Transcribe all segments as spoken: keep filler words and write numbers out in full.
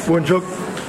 Buongiorno.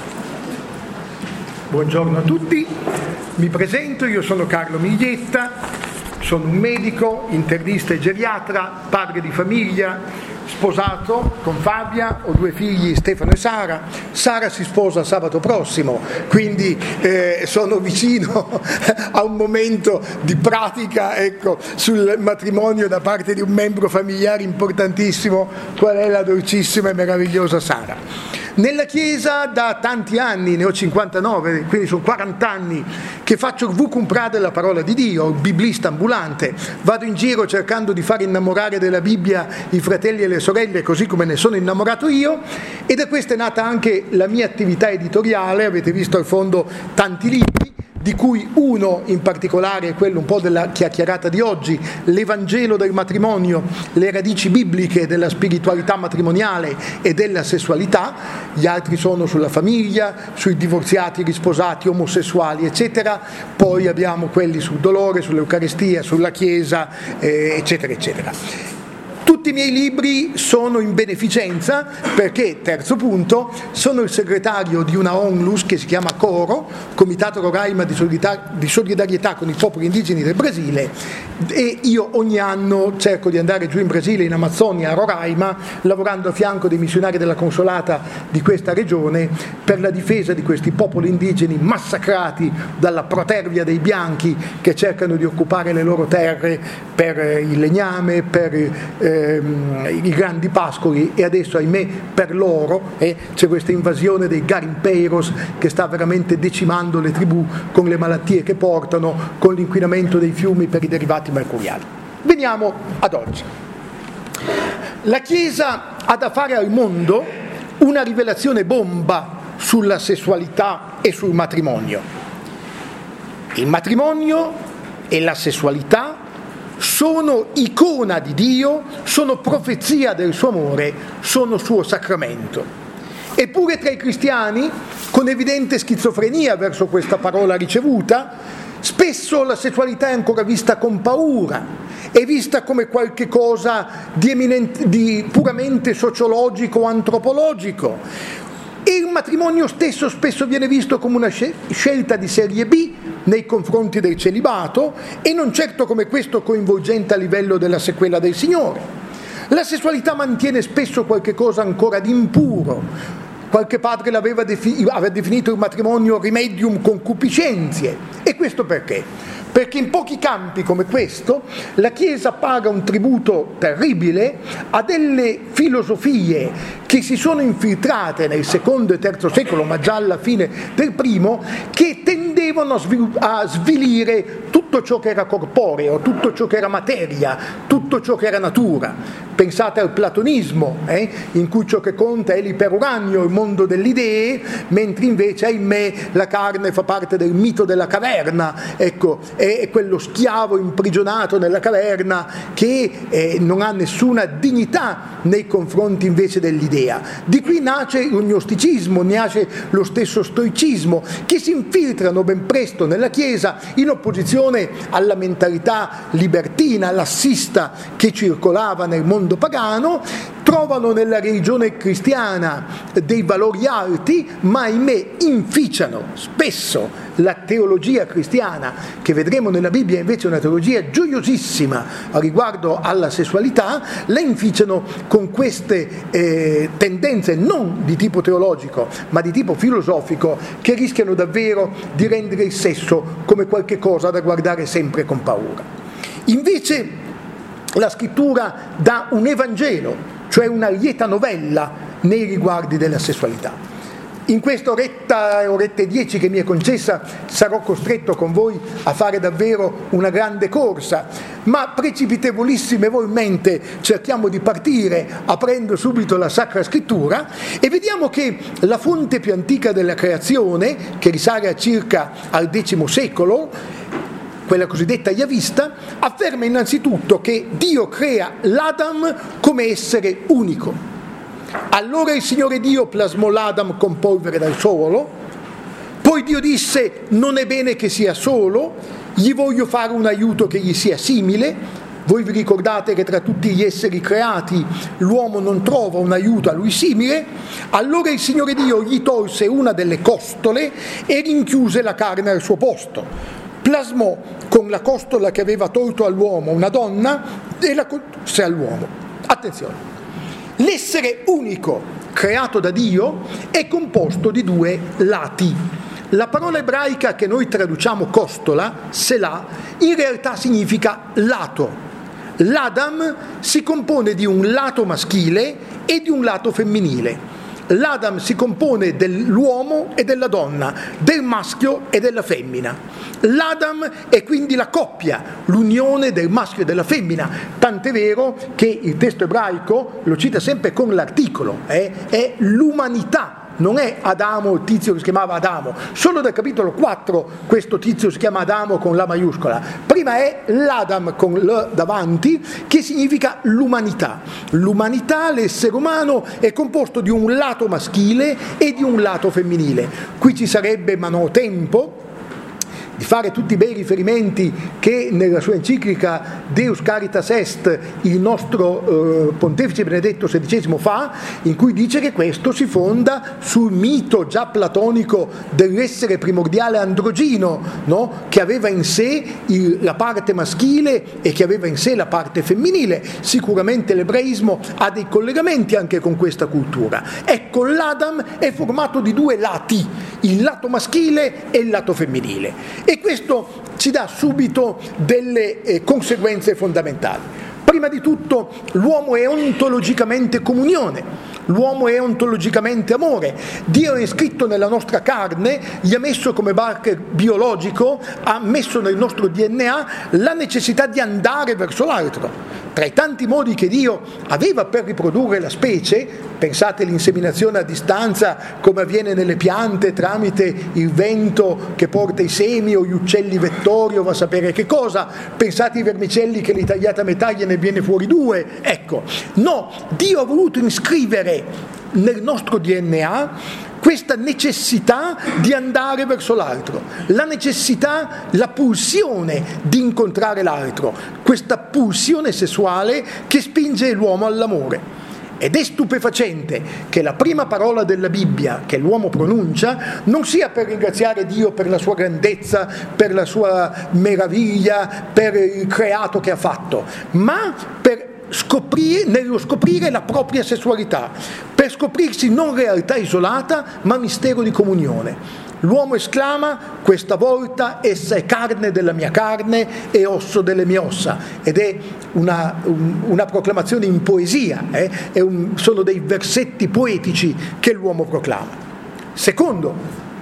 Buongiorno a tutti, mi presento, io sono Carlo Miglietta, sono un medico, internista e geriatra, padre di famiglia, sposato con Fabia, ho due figli, Stefano e Sara. Sara si sposa sabato prossimo, quindi eh, sono vicino a un momento di pratica, ecco, sul matrimonio da parte di un membro familiare importantissimo, qual è la dolcissima e meravigliosa Sara. Nella Chiesa da tanti anni, ne ho cinquantanove, quindi sono quaranta anni che faccio il vucumprà della parola di Dio, il biblista ambulante, vado in giro cercando di far innamorare della Bibbia i fratelli e le sorelle così come ne sono innamorato io, e da questo è nata anche la mia attività editoriale. Avete visto al fondo tanti libri, di cui uno in particolare è quello un po' della chiacchierata di oggi, l'Evangelo del matrimonio, le radici bibliche della spiritualità matrimoniale e della sessualità. Gli altri sono sulla famiglia, sui divorziati, risposati, omosessuali, eccetera. Poi abbiamo quelli sul dolore, sull'Eucaristia, sulla Chiesa, eh, eccetera, eccetera. Tutti i miei libri sono in beneficenza perché, terzo punto, sono il segretario di una ONLUS che si chiama CORO, Comitato Roraima di solidarietà, di solidarietà con i popoli indigeni del Brasile, e io ogni anno cerco di andare giù in Brasile, in Amazzonia, a Roraima, lavorando a fianco dei missionari della Consolata di questa regione per la difesa di questi popoli indigeni massacrati dalla protervia dei bianchi che cercano di occupare le loro terre per il legname, per eh, i grandi pascoli, e adesso ahimè per loro eh, c'è questa invasione dei garimpeiros che sta veramente decimando le tribù con le malattie che portano, con l'inquinamento dei fiumi per i derivati mercuriali. Veniamo ad oggi. La Chiesa ha da fare al mondo una rivelazione bomba sulla sessualità e sul matrimonio. Il matrimonio e la sessualità sono icona di Dio, sono profezia del suo amore, sono suo sacramento. Eppure tra i cristiani, con evidente schizofrenia verso questa parola ricevuta, spesso la sessualità è ancora vista con paura, è vista come qualche cosa di, eminente, di puramente sociologico o antropologico. E il matrimonio stesso spesso viene visto come una scelta di serie B nei confronti del celibato, e non certo come questo coinvolgente a livello della sequela del Signore. La sessualità mantiene spesso qualche cosa ancora di impuro. Qualche padre l'aveva defi- aveva definito il matrimonio remedium concupiscentie. E questo perché? Perché in pochi campi come questo la Chiesa paga un tributo terribile a delle filosofie che si sono infiltrate nel secondo e terzo secolo, ma già alla fine del primo, che tendevano a, svil- a svilire tutto ciò che era corporeo, tutto ciò che era materia, tutto ciò che era natura. Pensate al platonismo, eh, in cui ciò che conta è l'iperuranio, il mondo delle idee, mentre invece, ahimè, la carne fa parte del mito della caverna, ecco, è quello schiavo imprigionato nella caverna che eh, non ha nessuna dignità nei confronti invece dell'idea. Di qui nasce il gnosticismo, nasce lo stesso stoicismo, che si infiltrano ben presto nella Chiesa in opposizione alla mentalità libertina, lassista che circolava nel mondo pagano. Trovano nella religione cristiana dei valori alti, ma ahimè inficiano spesso la teologia cristiana, che vedremo nella Bibbia invece è una teologia gioiosissima riguardo alla sessualità, la inficiano con queste eh, tendenze non di tipo teologico ma di tipo filosofico, che rischiano davvero di rendere il sesso come qualche cosa da guardare sempre con paura. Invece la scrittura dà un Evangelo, cioè una lieta novella nei riguardi della sessualità. In questa oretta, oretta e dieci che mi è concessa, sarò costretto con voi a fare davvero una grande corsa, ma precipitevolissimevolmente cerchiamo di partire aprendo subito la Sacra Scrittura e vediamo che la fonte più antica della creazione, che risale a circa al X secolo, quella cosiddetta Yavista, afferma innanzitutto che Dio crea l'Adam come essere unico. Allora il Signore Dio plasmò l'Adam con polvere dal suolo, poi Dio disse: non è bene che sia solo, gli voglio fare un aiuto che gli sia simile. Voi vi ricordate che tra tutti gli esseri creati l'uomo non trova un aiuto a lui simile? Allora il Signore Dio gli tolse una delle costole e rinchiuse la carne al suo posto. Plasmò con la costola che aveva tolto all'uomo una donna e la condusse all'uomo. Attenzione, l'essere unico creato da Dio è composto di due lati. La parola ebraica che noi traduciamo costola, selah, in realtà significa lato. L'Adam si compone di un lato maschile e di un lato femminile. L'Adam si compone dell'uomo e della donna, del maschio e della femmina. L'Adam è quindi la coppia, l'unione del maschio e della femmina, tant'è vero che il testo ebraico lo cita sempre con l'articolo, eh? È l'umanità. Non è Adamo, il tizio che si chiamava Adamo, solo dal capitolo quattro questo tizio si chiama Adamo con la maiuscola. Prima è l'Adam con l davanti, che significa l'umanità. L'umanità, l'essere umano, è composto di un lato maschile e di un lato femminile. Qui ci sarebbe, ma non ho tempo, di fare tutti i bei riferimenti che nella sua enciclica Deus Caritas Est il nostro eh, pontefice Benedetto sedicesimo fa, in cui dice che questo si fonda sul mito già platonico dell'essere primordiale androgino, no? Che aveva in sé il, la parte maschile e che aveva in sé la parte femminile. Sicuramente l'ebraismo ha dei collegamenti anche con questa cultura. Ecco, l'Adam è formato di due lati, il lato maschile e il lato femminile. E questo ci dà subito delle eh, conseguenze fondamentali. Prima di tutto, l'uomo è ontologicamente comunione, l'uomo è ontologicamente amore. Dio è iscritto nella nostra carne, gli ha messo come marker biologico, ha messo nel nostro D N A la necessità di andare verso l'altro. Tra i tanti modi che Dio aveva per riprodurre la specie, pensate all'inseminazione a distanza come avviene nelle piante tramite il vento che porta i semi o gli uccelli vettori o va a sapere che cosa, pensate ai vermicelli che li tagliate a metà gliene viene fuori due, ecco, no, Dio ha voluto iscrivere nel nostro D N A questa necessità di andare verso l'altro, la necessità, la pulsione di incontrare l'altro, questa pulsione sessuale che spinge l'uomo all'amore. Ed è stupefacente che la prima parola della Bibbia che l'uomo pronuncia non sia per ringraziare Dio per la sua grandezza, per la sua meraviglia, per il creato che ha fatto, ma per scoprire, nello scoprire la propria sessualità, per scoprirsi non realtà isolata ma mistero di comunione. L'uomo esclama: questa volta essa è carne della mia carne e osso delle mie ossa, ed è una, un, una proclamazione in poesia, eh? è un, sono dei versetti poetici che l'uomo proclama. Secondo,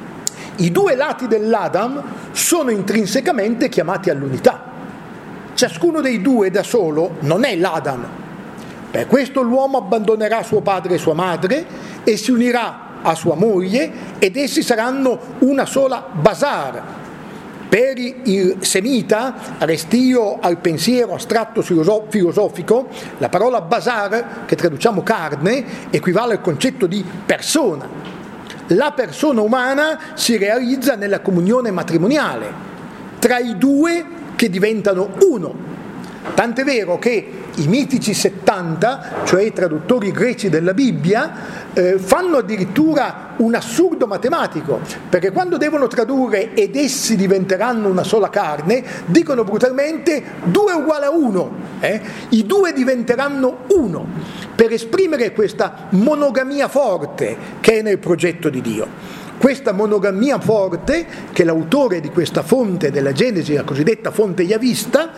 i due lati dell'Adam sono intrinsecamente chiamati all'unità. Ciascuno dei due da solo non è l'Adam. Per questo l'uomo abbandonerà suo padre e sua madre e si unirà a sua moglie ed essi saranno una sola basar. Per il semita, restio al pensiero astratto filosofico, la parola basar, che traduciamo carne, equivale al concetto di persona. La persona umana si realizza nella comunione matrimoniale tra i due che diventano uno. Tant'è vero che i mitici settanta, cioè i traduttori greci della Bibbia, eh, fanno addirittura un assurdo matematico, perché quando devono tradurre ed essi diventeranno una sola carne, dicono brutalmente due uguale a uno, eh? I due diventeranno uno, per esprimere questa monogamia forte che è nel progetto di Dio. Questa monogamia forte, che l'autore di questa fonte della Genesi, la cosiddetta fonte Yavista,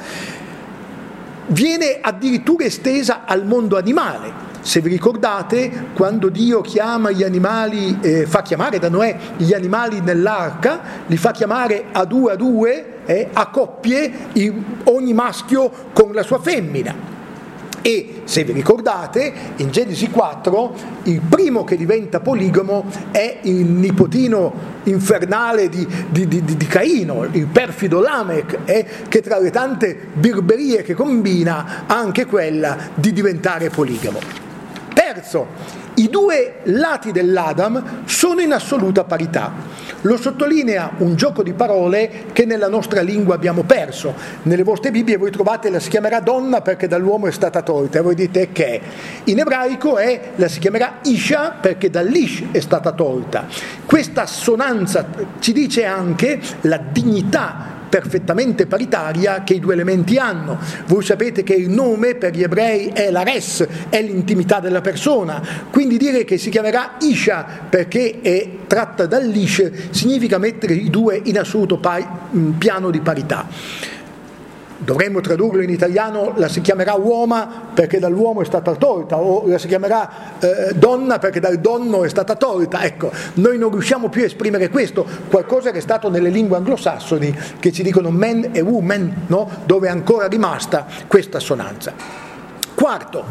viene addirittura estesa al mondo animale. Se vi ricordate, quando Dio chiama gli animali, eh, fa chiamare da Noè gli animali nell'arca, li fa chiamare a due a due, eh, a coppie, ogni maschio con la sua femmina. E se vi ricordate, in Genesi quattro il primo che diventa poligamo è il nipotino infernale di, di, di, di Caino, il perfido Lamech, eh, che tra le tante birberie che combina ha anche quella di diventare poligamo. Terzo, I due lati dell'Adam sono in assoluta parità. Lo sottolinea un gioco di parole che nella nostra lingua abbiamo perso. Nelle vostre Bibbie voi trovate la si chiamerà donna perché dall'uomo è stata tolta, e voi dite che è. In ebraico è, la si chiamerà Isha perché dall'Ish è stata tolta. Questa assonanza ci dice anche la dignità perfettamente paritaria che i due elementi hanno. Voi sapete che il nome per gli ebrei è la res, è l'intimità della persona, quindi dire che si chiamerà Isha perché è tratta dall'Ish significa mettere i due in assoluto pa- piano di parità. Dovremmo tradurlo in italiano, la si chiamerà uoma perché dall'uomo è stata tolta, o la si chiamerà eh, donna perché dal donno è stata tolta. Ecco, noi non riusciamo più a esprimere questo, qualcosa che è stato nelle lingue anglosassoni che ci dicono man e woman, no? Dove è ancora rimasta questa assonanza. Quarto,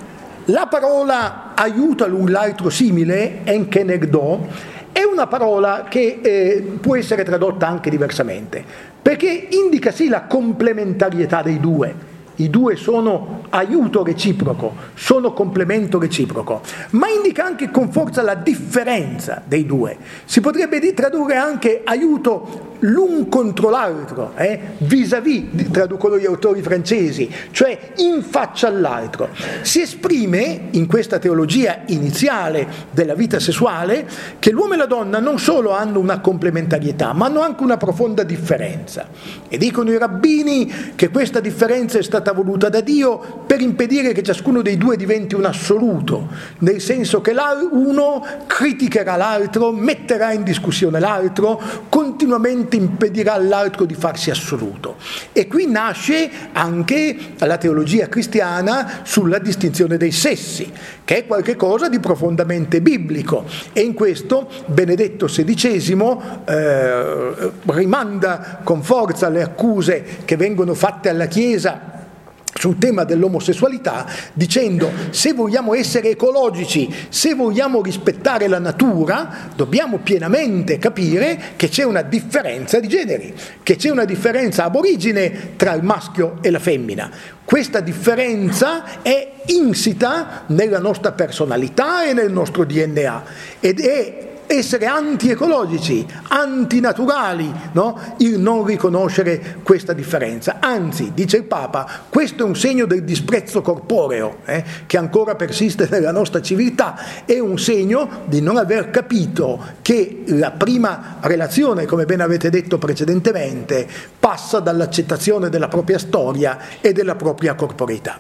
la parola aiuta l'un l'altro simile, enkenegdo, è una parola che eh, può essere tradotta anche diversamente, perché indica sì la complementarietà dei due. I due sono aiuto reciproco, sono complemento reciproco, ma indica anche con forza la differenza dei due. Si potrebbe tradurre anche aiuto l'un contro l'altro, eh? vis-à-vis, traducono gli autori francesi, cioè in faccia all'altro. Si esprime in questa teologia iniziale della vita sessuale che l'uomo e la donna non solo hanno una complementarietà, ma hanno anche una profonda differenza. E dicono i rabbini che questa differenza è stata voluta da Dio per impedire che ciascuno dei due diventi un assoluto, nel senso che uno criticherà l'altro, metterà in discussione l'altro, continuamente impedirà all'altro di farsi assoluto. E qui nasce anche la teologia cristiana sulla distinzione dei sessi, che è qualcosa di profondamente biblico, e in questo Benedetto sedicesimo eh, rimanda con forza le accuse che vengono fatte alla Chiesa sul tema dell'omosessualità, dicendo: se vogliamo essere ecologici, se vogliamo rispettare la natura, dobbiamo pienamente capire che c'è una differenza di generi, che c'è una differenza ab origine tra il maschio e la femmina. Questa differenza è insita nella nostra personalità e nel nostro D N A, ed è essere anti-ecologici, antinaturali, no? Il non riconoscere questa differenza. Anzi, dice il Papa, questo è un segno del disprezzo corporeo eh, che ancora persiste nella nostra civiltà, è un segno di non aver capito che la prima relazione, come ben avete detto precedentemente, passa dall'accettazione della propria storia e della propria corporeità.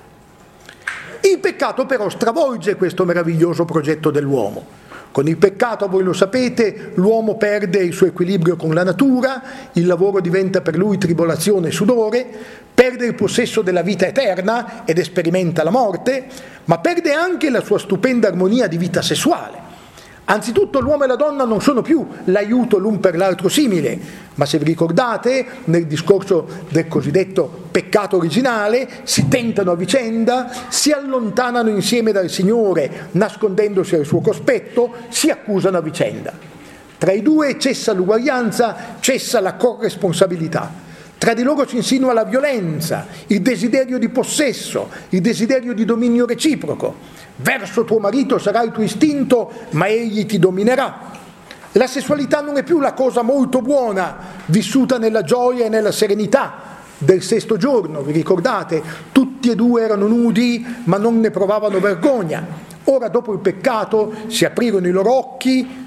Il peccato però stravolge questo meraviglioso progetto dell'uomo. Con il peccato, voi lo sapete, l'uomo perde il suo equilibrio con la natura, il lavoro diventa per lui tribolazione e sudore, perde il possesso della vita eterna ed sperimenta la morte, ma perde anche la sua stupenda armonia di vita sessuale. Anzitutto l'uomo e la donna non sono più l'aiuto l'un per l'altro simile, ma se vi ricordate nel discorso del cosiddetto peccato originale si tentano a vicenda, si allontanano insieme dal Signore nascondendosi al suo cospetto, si accusano a vicenda. Tra i due cessa l'uguaglianza, cessa la corresponsabilità. Tra di loro si insinua la violenza, il desiderio di possesso, il desiderio di dominio reciproco. Verso tuo marito sarà il tuo istinto, ma egli ti dominerà. La sessualità non è più la cosa molto buona, vissuta nella gioia e nella serenità del sesto giorno, vi ricordate? Tutti e due erano nudi, ma non ne provavano vergogna. Ora, dopo il peccato, si aprirono i loro occhi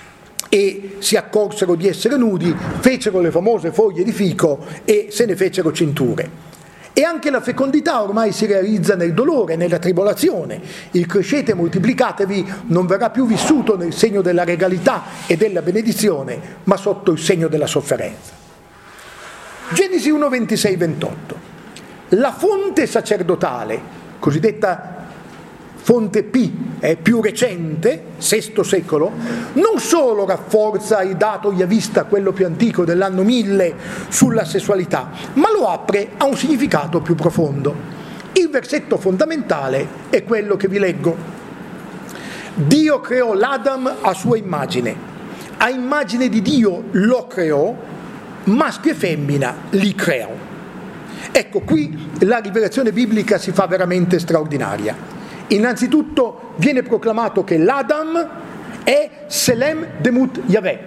e si accorsero di essere nudi, fecero le famose foglie di fico e se ne fecero cinture. E anche la fecondità ormai si realizza nel dolore, nella tribolazione. Il crescete e moltiplicatevi non verrà più vissuto nel segno della regalità e della benedizione, ma sotto il segno della sofferenza. Genesi uno, ventisei ventotto. La fonte sacerdotale, cosiddetta fonte P, è più recente, sesto secolo, non solo rafforza il dato yavista, quello più antico dell'anno mille, sulla sessualità, ma lo apre a un significato più profondo. Il versetto fondamentale è quello che vi leggo. Dio creò l'Adam a sua immagine, a immagine di Dio lo creò, maschio e femmina li creò. Ecco, qui la rivelazione biblica si fa veramente straordinaria. Innanzitutto viene proclamato che l'Adam è Selem Demut Yahweh.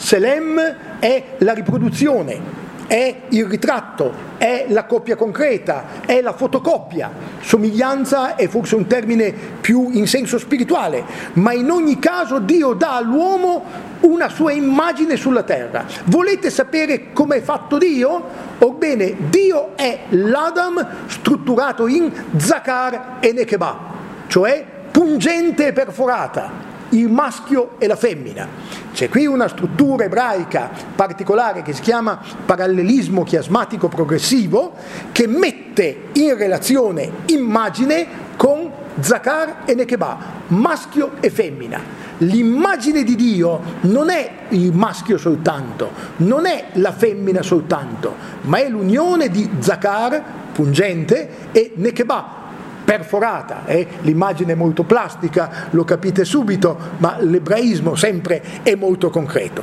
Selem è la riproduzione, è il ritratto, è la coppia concreta, è la fotocopia. Somiglianza è forse un termine più in senso spirituale, ma in ogni caso Dio dà all'uomo una sua immagine sulla terra. Volete sapere come è fatto Dio? Orbene, Dio è l'Adam strutturato in Zakar e Nekeba, cioè pungente e perforata, il maschio e la femmina. C'è qui una struttura ebraica particolare che si chiama parallelismo chiasmatico progressivo, che mette in relazione immagine con Zakar e Nekeba, maschio e femmina. L'immagine di Dio non è il maschio soltanto, non è la femmina soltanto, ma è l'unione di Zakar, pungente, e Nekeba, perforata. Eh? L'immagine è molto plastica, lo capite subito, ma l'ebraismo sempre è molto concreto.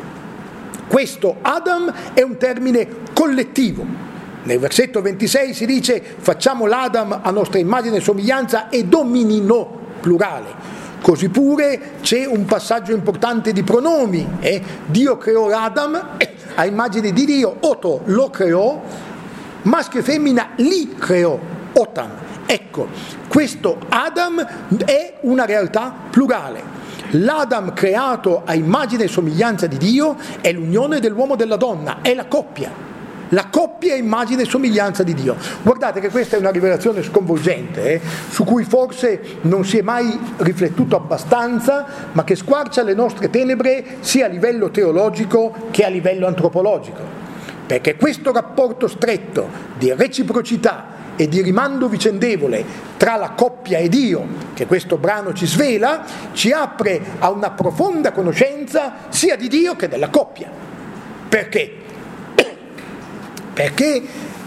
Questo Adam è un termine collettivo. Nel versetto ventisei si dice: facciamo l'Adam a nostra immagine e somiglianza, e dominino, plurale. Così pure c'è un passaggio importante di pronomi. Eh? Dio creò l'Adam eh, a immagine di Dio, Oto lo creò, maschio e femmina li creò, Otam. Ecco, questo Adam è una realtà plurale. L'Adam creato a immagine e somiglianza di Dio è l'unione dell'uomo e della donna, è la coppia. La coppia è immagine e somiglianza di Dio. Guardate che questa è una rivelazione sconvolgente, eh, su cui forse non si è mai riflettuto abbastanza, ma che squarcia le nostre tenebre sia a livello teologico che a livello antropologico. Perché questo rapporto stretto di reciprocità e di rimando vicendevole tra la coppia e Dio, che questo brano ci svela, ci apre a una profonda conoscenza sia di Dio che della coppia. Perché? Perché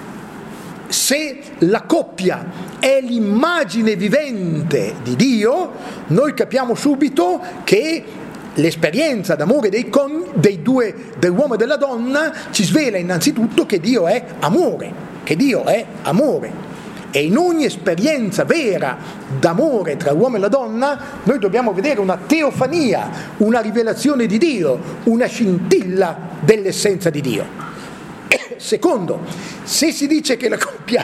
se la coppia è l'immagine vivente di Dio, noi capiamo subito che l'esperienza d'amore dei, con, dei due, dell'uomo e della donna, ci svela innanzitutto che Dio è amore, che Dio è amore. E in ogni esperienza vera d'amore tra l'uomo e la donna noi dobbiamo vedere una teofania, una rivelazione di Dio, una scintilla dell'essenza di Dio. Secondo, se si dice che la coppia,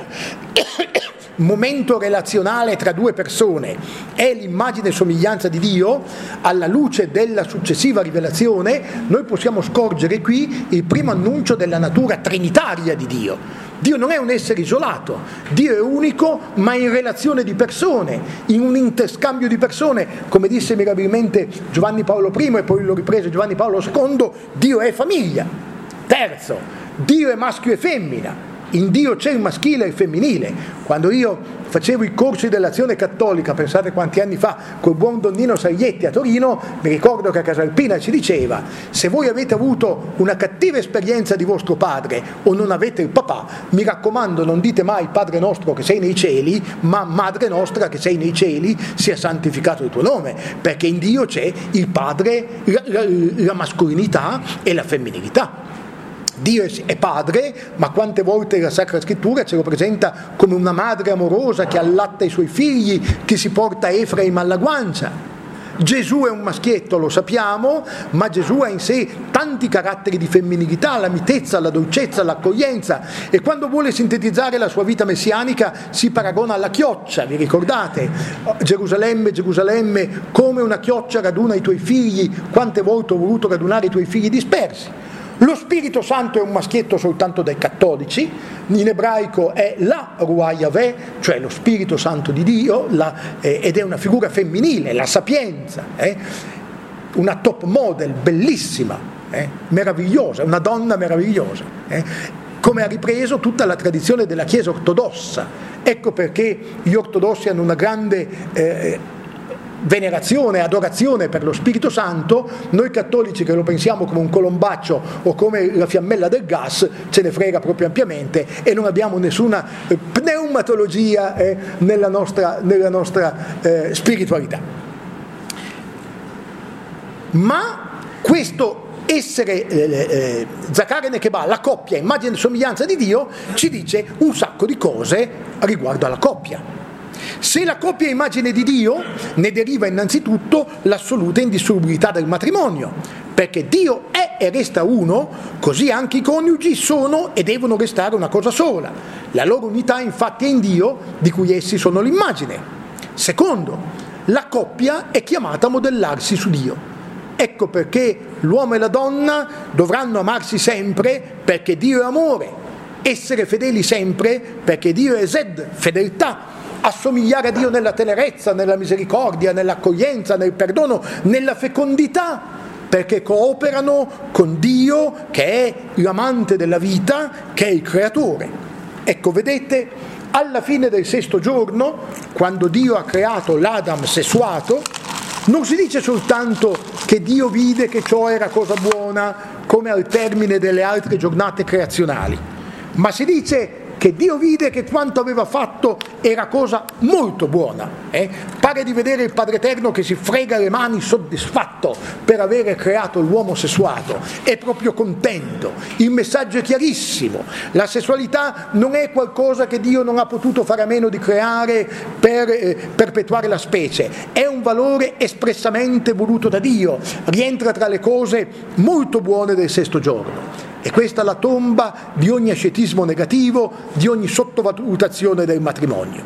momento relazionale tra due persone, è l'immagine e somiglianza di Dio, alla luce della successiva rivelazione noi possiamo scorgere qui il primo annuncio della natura trinitaria di Dio. Dio non è un essere isolato, Dio è unico, ma in relazione di persone, in un interscambio di persone, come disse mirabilmente Giovanni Paolo primo e poi lo riprese Giovanni Paolo secondo, Dio è famiglia. Terzo, Dio è maschio e femmina. In Dio c'è il maschile e il femminile. Quando io facevo i corsi dell'azione cattolica, pensate quanti anni fa, col buon Donnino Sarietti a Torino, mi ricordo che a Casalpina ci diceva: se voi avete avuto una cattiva esperienza di vostro padre o non avete il papà, mi raccomando, non dite mai Padre nostro che sei nei cieli, ma Madre nostra che sei nei cieli, sia santificato il tuo nome, perché in Dio c'è il padre, la, la, la mascolinità e la femminilità. Dio è padre, ma quante volte la Sacra Scrittura ce lo presenta come una madre amorosa che allatta i suoi figli, che si porta Efraim alla guancia. Gesù è un maschietto, lo sappiamo, ma Gesù ha in sé tanti caratteri di femminilità, la mitezza, la dolcezza, l'accoglienza, e quando vuole sintetizzare la sua vita messianica si paragona alla chioccia, vi ricordate? Gerusalemme, Gerusalemme, come una chioccia raduna i tuoi figli, quante volte ho voluto radunare i tuoi figli dispersi. Lo Spirito Santo è un maschietto soltanto dai cattolici, in ebraico è la Ruach Yahweh, cioè lo Spirito Santo di Dio, la, eh, ed è una figura femminile, la sapienza, eh? Una top model bellissima, eh? Meravigliosa, una donna meravigliosa, eh? Come ha ripreso tutta la tradizione della Chiesa ortodossa. Ecco perché gli ortodossi hanno una grande eh, venerazione, adorazione per lo Spirito Santo. Noi cattolici, che lo pensiamo come un colombaccio o come la fiammella del gas, ce ne frega proprio ampiamente e non abbiamo nessuna pneumatologia eh, nella nostra, nella nostra eh, spiritualità. Ma questo essere eh, eh, Zakar e Nekeba, la coppia, immagine e somiglianza di Dio, ci dice un sacco di cose riguardo alla coppia. Se la coppia è immagine di Dio, ne deriva innanzitutto l'assoluta indissolubilità del matrimonio, perché Dio è e resta uno, così anche i coniugi sono e devono restare una cosa sola. La loro unità infatti è in Dio, di cui essi sono l'immagine. Secondo, la coppia è chiamata a modellarsi su Dio. Ecco perché l'uomo e la donna dovranno amarsi sempre, perché Dio è amore, essere fedeli sempre, perché Dio è Zed, fedeltà, assomigliare a Dio nella tenerezza, nella misericordia, nell'accoglienza, nel perdono, nella fecondità, perché cooperano con Dio che è l'amante della vita, che è il creatore. Ecco, vedete, alla fine del sesto giorno, quando Dio ha creato l'Adam sessuato, non si dice soltanto che Dio vide che ciò era cosa buona, come al termine delle altre giornate creazionali, ma si dice che Dio vide che quanto aveva fatto era cosa molto buona. Eh? Pare di vedere il Padre Eterno che si frega le mani soddisfatto per avere creato l'uomo sessuato, è proprio contento. Il messaggio è chiarissimo: la sessualità non è qualcosa che Dio non ha potuto fare a meno di creare per eh, perpetuare la specie, è un valore espressamente voluto da Dio, rientra tra le cose molto buone del sesto giorno. E questa è la tomba di ogni ascetismo negativo, di ogni sottovalutazione del matrimonio.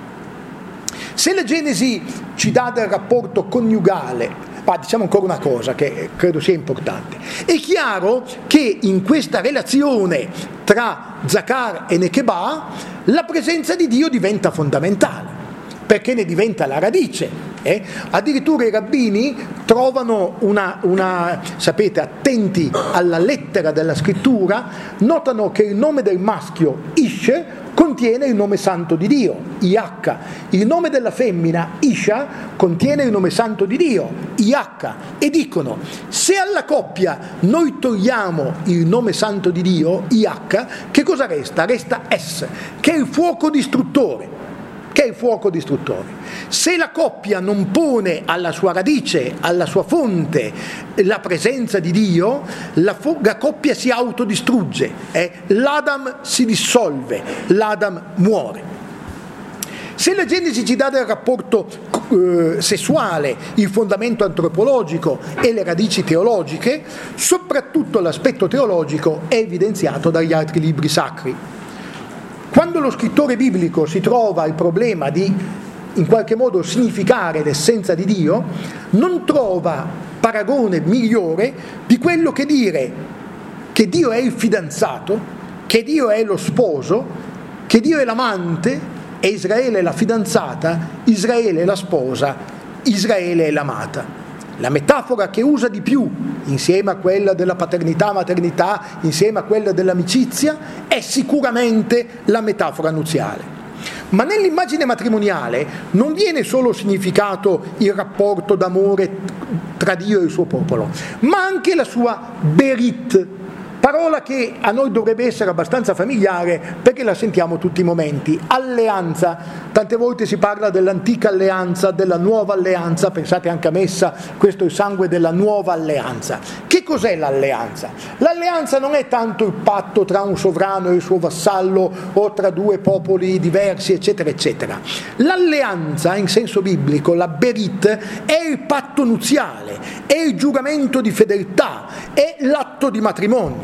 Se la Genesi ci dà del rapporto coniugale, ma diciamo ancora una cosa che credo sia importante, è chiaro che in questa relazione tra Zakar e Nekebah la presenza di Dio diventa fondamentale, perché ne diventa la radice. Eh? Addirittura i rabbini trovano una, una, sapete, attenti alla lettera della scrittura, notano che il nome del maschio, Ish, contiene il nome santo di Dio, Iacca. Il nome della femmina, Isha, contiene il nome santo di Dio, Iacca. E dicono, se alla coppia noi togliamo il nome santo di Dio, Iacca, che cosa resta? Resta Es, che è il fuoco distruttore. che è il fuoco distruttore. Se la coppia non pone alla sua radice, alla sua fonte, la presenza di Dio, la, fo- la coppia si autodistrugge, eh? l'Adam si dissolve, l'Adam muore. Se la Genesi ci dà del rapporto eh, sessuale il fondamento antropologico e le radici teologiche, soprattutto l'aspetto teologico è evidenziato dagli altri libri sacri. Quando lo scrittore biblico si trova il problema di, in qualche modo, significare l'essenza di Dio, non trova paragone migliore di quello che dire che Dio è il fidanzato, che Dio è lo sposo, che Dio è l'amante e Israele è la fidanzata, Israele è la sposa, Israele è l'amata. La metafora che usa di più, insieme a quella della paternità-maternità, insieme a quella dell'amicizia, è sicuramente la metafora nuziale. Ma nell'immagine matrimoniale non viene solo significato il rapporto d'amore tra Dio e il suo popolo, ma anche la sua berit, parola che a noi dovrebbe essere abbastanza familiare perché la sentiamo tutti i momenti. Alleanza, tante volte si parla dell'antica alleanza, della nuova alleanza, pensate anche a Messa, questo è il sangue della nuova alleanza. Che cos'è l'alleanza? L'alleanza non è tanto il patto tra un sovrano e il suo vassallo o tra due popoli diversi, eccetera, eccetera. L'alleanza, in senso biblico, la berit, è il patto nuziale, è il giuramento di fedeltà, è l'atto di matrimonio.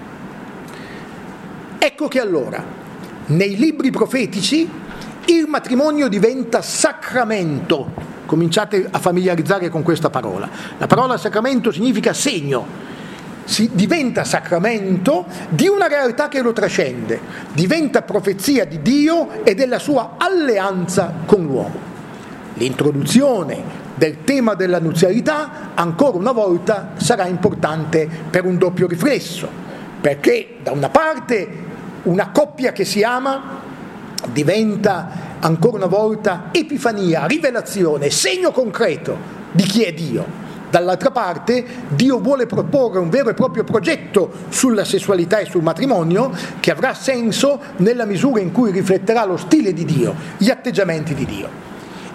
Ecco che allora, nei libri profetici, il matrimonio diventa sacramento. Cominciate a familiarizzare con questa parola. La parola sacramento significa segno. Si diventa sacramento di una realtà che lo trascende, diventa profezia di Dio e della sua alleanza con l'uomo. L'introduzione del tema della nuzialità, ancora una volta, sarà importante per un doppio riflesso, perché da una parte una coppia che si ama diventa ancora una volta epifania, rivelazione, segno concreto di chi è Dio. Dall'altra parte Dio vuole proporre un vero e proprio progetto sulla sessualità e sul matrimonio che avrà senso nella misura in cui rifletterà lo stile di Dio, gli atteggiamenti di Dio.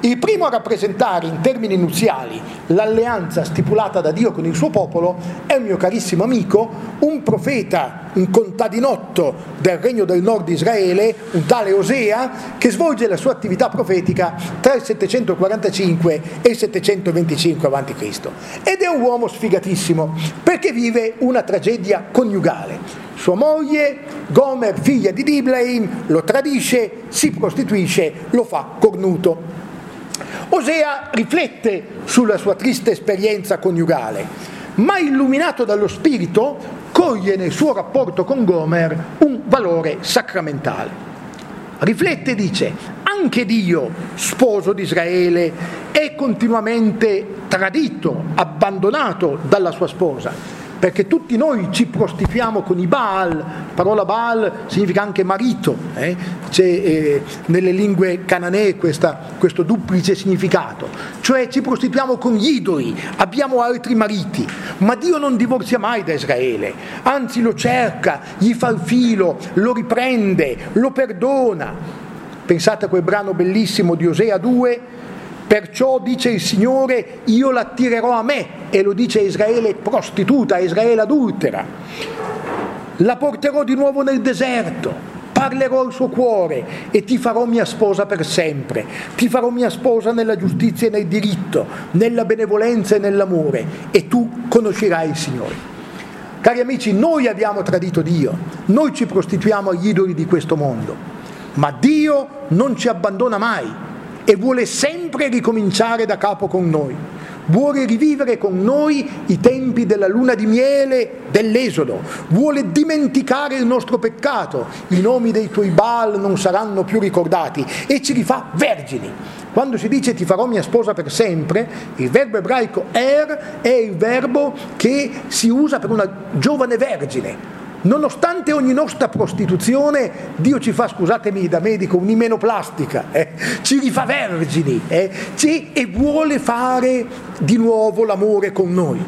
Il primo a rappresentare in termini nuziali l'alleanza stipulata da Dio con il suo popolo è un mio carissimo amico, un profeta, un contadinotto del regno del nord di Israele, un tale Osea, che svolge la sua attività profetica tra il settecentoquarantacinque e il settecentoventicinque avanti Cristo. Ed è un uomo sfigatissimo, perché vive una tragedia coniugale. Sua moglie, Gomer, figlia di Diblaim, lo tradisce, si prostituisce, lo fa cornuto. Osea riflette sulla sua triste esperienza coniugale, ma illuminato dallo Spirito coglie nel suo rapporto con Gomer un valore sacramentale. Riflette e dice: anche Dio, sposo di Israele, è continuamente tradito, abbandonato dalla sua sposa, perché tutti noi ci prostituiamo con i Baal. Parola Baal significa anche marito, eh? C'è eh, nelle lingue cananee questa, questo duplice significato, cioè ci prostituiamo con gli idoli, abbiamo altri mariti, ma Dio non divorzia mai da Israele, anzi lo cerca, gli fa il filo, lo riprende, lo perdona. Pensate a quel brano bellissimo di Osea due: perciò dice il Signore, io l'attirerò a me, e lo dice a Israele prostituta, a Israele adultera. La porterò di nuovo nel deserto, parlerò al suo cuore e ti farò mia sposa per sempre. Ti farò mia sposa nella giustizia e nel diritto, nella benevolenza e nell'amore, e tu conoscerai il Signore. Cari amici, noi abbiamo tradito Dio, noi ci prostituiamo agli idoli di questo mondo, ma Dio non ci abbandona mai e vuole sempre ricominciare da capo con noi, vuole rivivere con noi i tempi della luna di miele dell'Esodo, vuole dimenticare il nostro peccato, i nomi dei tuoi Baal non saranno più ricordati, e ci rifà vergini. Quando si dice ti farò mia sposa per sempre, il verbo ebraico er è il verbo che si usa per una giovane vergine. Nonostante ogni nostra prostituzione, Dio ci fa, scusatemi da medico, un'imenoplastica, eh? ci rifà vergini eh? ci, e vuole fare di nuovo l'amore con noi.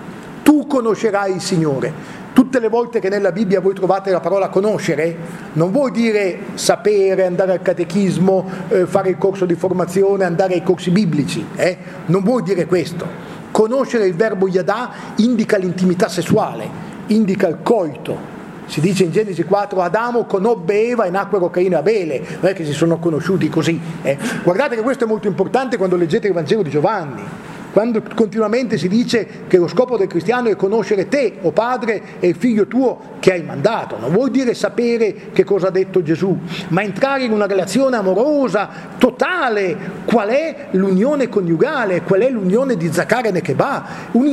Tu conoscerai il Signore. Tutte le volte che nella Bibbia voi trovate la parola conoscere, non vuol dire sapere, andare al catechismo, eh, fare il corso di formazione, andare ai corsi biblici, eh? non vuol dire questo. Conoscere, il verbo yadà, indica l'intimità sessuale, indica il coito. Si dice in Genesi quattro: Adamo conobbe Eva e nacquero Caino e Abele, non è che si sono conosciuti così. Eh. Guardate che questo è molto importante quando leggete il Vangelo di Giovanni, quando continuamente si dice che lo scopo del cristiano è conoscere te, o Padre, e il figlio tuo che hai mandato. Non vuol dire sapere che cosa ha detto Gesù, ma entrare in una relazione amorosa, totale. Qual è l'unione coniugale? Qual è l'unione di Zaccaria e Nechebà?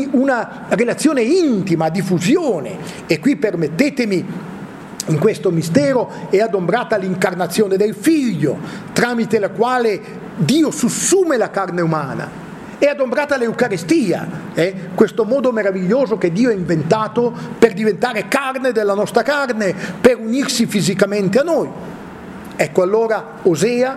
Una relazione intima, di fusione. E qui permettetemi, in questo mistero è adombrata l'incarnazione del Figlio, tramite la quale Dio sussume la carne umana. È adombrata l'Eucaristia, eh? questo modo meraviglioso che Dio ha inventato per diventare carne della nostra carne, per unirsi fisicamente a noi. Ecco allora Osea,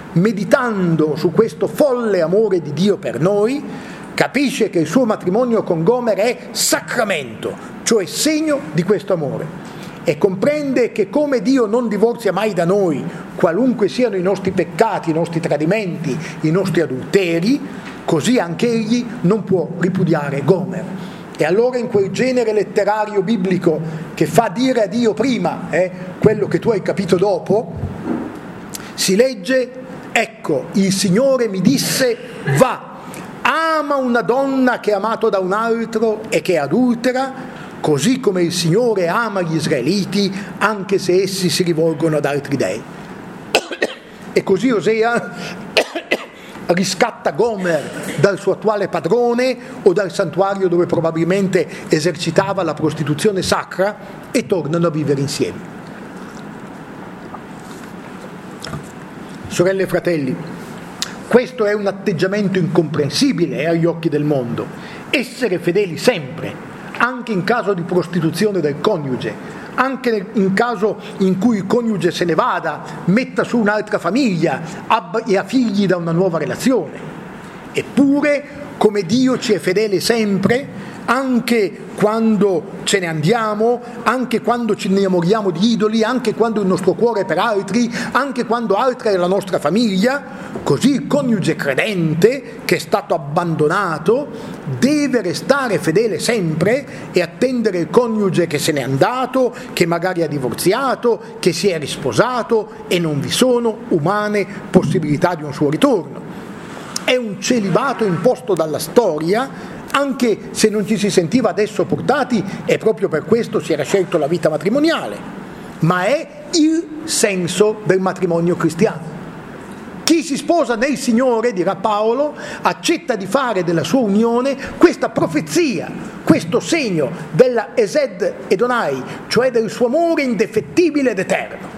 meditando su questo folle amore di Dio per noi, capisce che il suo matrimonio con Gomer è sacramento, cioè segno di questo amore, e comprende che come Dio non divorzia mai da noi, qualunque siano i nostri peccati, i nostri tradimenti, i nostri adulteri, così anche egli non può ripudiare Gomer. E allora in quel genere letterario biblico che fa dire a Dio prima eh, quello che tu hai capito dopo, si legge: ecco, il Signore mi disse, va, ama una donna che è amato da un altro e che è adultera, così come il Signore ama gli israeliti, anche se essi si rivolgono ad altri dei. E così Osea riscatta Gomer dal suo attuale padrone o dal santuario dove probabilmente esercitava la prostituzione sacra, e tornano a vivere insieme. Sorelle e fratelli, questo è un atteggiamento incomprensibile agli occhi del mondo. Essere fedeli sempre, anche in caso di prostituzione del coniuge, anche in caso in cui il coniuge se ne vada, metta su un'altra famiglia e ha figli da una nuova relazione. Eppure, come Dio ci è fedele sempre, anche quando ce ne andiamo, anche quando ci innamoriamo di idoli, anche quando il nostro cuore è per altri, anche quando altra è la nostra famiglia. Così il coniuge credente che è stato abbandonato deve restare fedele sempre e attendere il coniuge che se n'è andato, che magari ha divorziato, che si è risposato e non vi sono umane possibilità di un suo ritorno. È un celibato imposto dalla storia, anche se non ci si sentiva adesso portati, e proprio per questo si era scelto la vita matrimoniale, ma è il senso del matrimonio cristiano. Chi si sposa nel Signore, dirà Paolo, accetta di fare della sua unione questa profezia, questo segno della Esed Edonai, cioè del suo amore indefettibile ed eterno.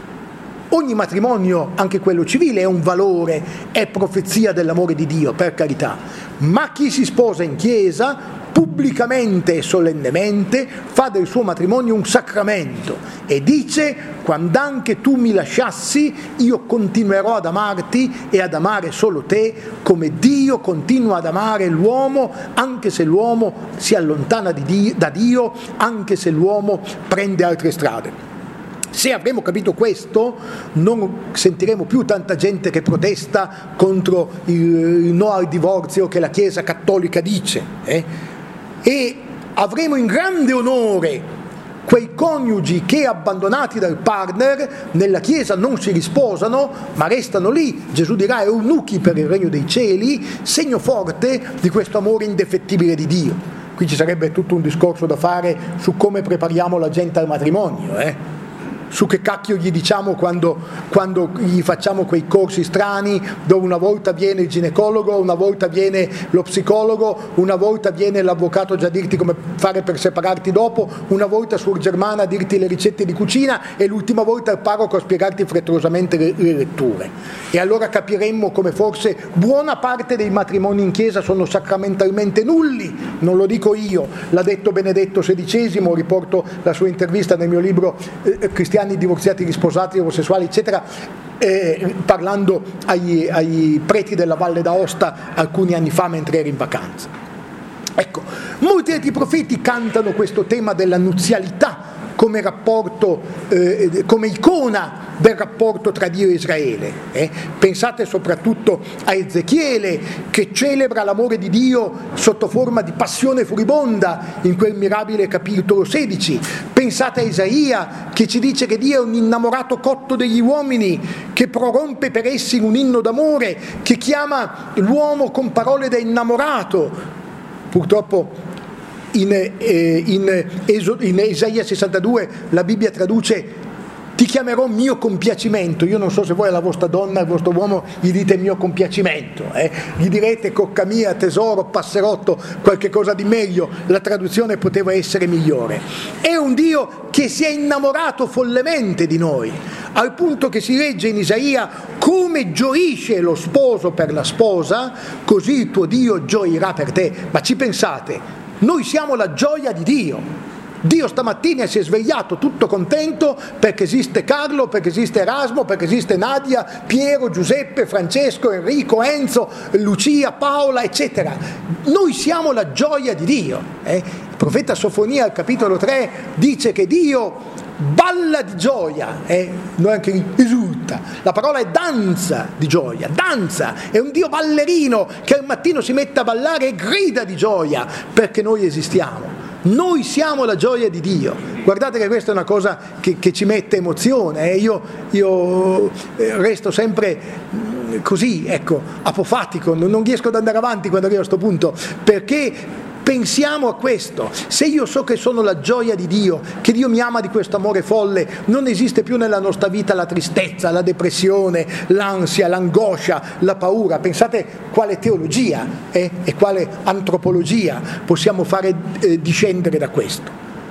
Ogni matrimonio, anche quello civile, è un valore, è profezia dell'amore di Dio, per carità, ma chi si sposa in chiesa, pubblicamente e solennemente, fa del suo matrimonio un sacramento e dice: quando anche tu mi lasciassi, io continuerò ad amarti e ad amare solo te, come Dio continua ad amare l'uomo, anche se l'uomo si allontana di Dio, da Dio, anche se l'uomo prende altre strade. Se avremo capito questo, non sentiremo più tanta gente che protesta contro il no al divorzio che la Chiesa cattolica dice, eh? E avremo in grande onore quei coniugi che, abbandonati dal partner, nella Chiesa non si risposano, ma restano lì. Gesù dirà: eunuchi per il regno dei cieli, segno forte di questo amore indefettibile di Dio. Qui ci sarebbe tutto un discorso da fare su come prepariamo la gente al matrimonio, eh? Su che cacchio gli diciamo quando, quando gli facciamo quei corsi strani dove una volta viene il ginecologo, una volta viene lo psicologo, una volta viene l'avvocato già a dirti come fare per separarti dopo, una volta Suor Germana a dirti le ricette di cucina e l'ultima volta il parroco a spiegarti frettolosamente le, le letture. E allora capiremmo come forse buona parte dei matrimoni in chiesa sono sacramentalmente nulli. Non lo dico io, l'ha detto Benedetto sedicesimo, riporto la sua intervista nel mio libro eh, Cristiani divorziati, risposati, omosessuali, eccetera, eh, parlando agli, ai preti della Valle d'Aosta alcuni anni fa mentre ero in vacanza. Ecco, molti altri profeti cantano questo tema della nuzialità come rapporto, eh, come icona del rapporto tra Dio e Israele. Eh? Pensate soprattutto a Ezechiele, che celebra l'amore di Dio sotto forma di passione furibonda in quel mirabile capitolo sedici. Pensate a Isaia, che ci dice che Dio è un innamorato cotto degli uomini, che prorompe per essi in un inno d'amore, che chiama l'uomo con parole da innamorato. Purtroppo In, eh, in, Eso, in Isaia sessantadue la Bibbia traduce: ti chiamerò mio compiacimento. Io non so se voi alla vostra donna, al vostro uomo gli dite mio compiacimento, eh? Gli direte cocca mia, tesoro, passerotto, qualche cosa di meglio. La traduzione poteva essere migliore. È un Dio che si è innamorato follemente di noi, al punto che si legge in Isaia: come gioisce lo sposo per la sposa, così il tuo Dio gioirà per te. Ma ci pensate? Noi siamo la gioia di Dio. Dio stamattina si è svegliato tutto contento perché esiste Carlo, perché esiste Erasmo, perché esiste Nadia, Piero, Giuseppe, Francesco, Enrico, Enzo, Lucia, Paola, eccetera. Noi siamo la gioia di Dio. Eh? Il profeta Sofonia al capitolo tre dice che Dio balla di gioia, eh? Noi anche esulta. La parola è danza di gioia, danza, è un Dio ballerino che al mattino si mette a ballare e grida di gioia perché noi esistiamo. Noi siamo la gioia di Dio. Guardate che questa è una cosa che, che ci mette emozione, eh? io, io resto sempre così, ecco, apofatico, non, non riesco ad andare avanti quando arrivo a questo punto, perché pensiamo a questo. Se io so che sono la gioia di Dio, che Dio mi ama di questo amore folle, non esiste più nella nostra vita la tristezza, la depressione, l'ansia, l'angoscia, la paura. Pensate quale teologia eh, e quale antropologia possiamo fare eh, discendere da questo.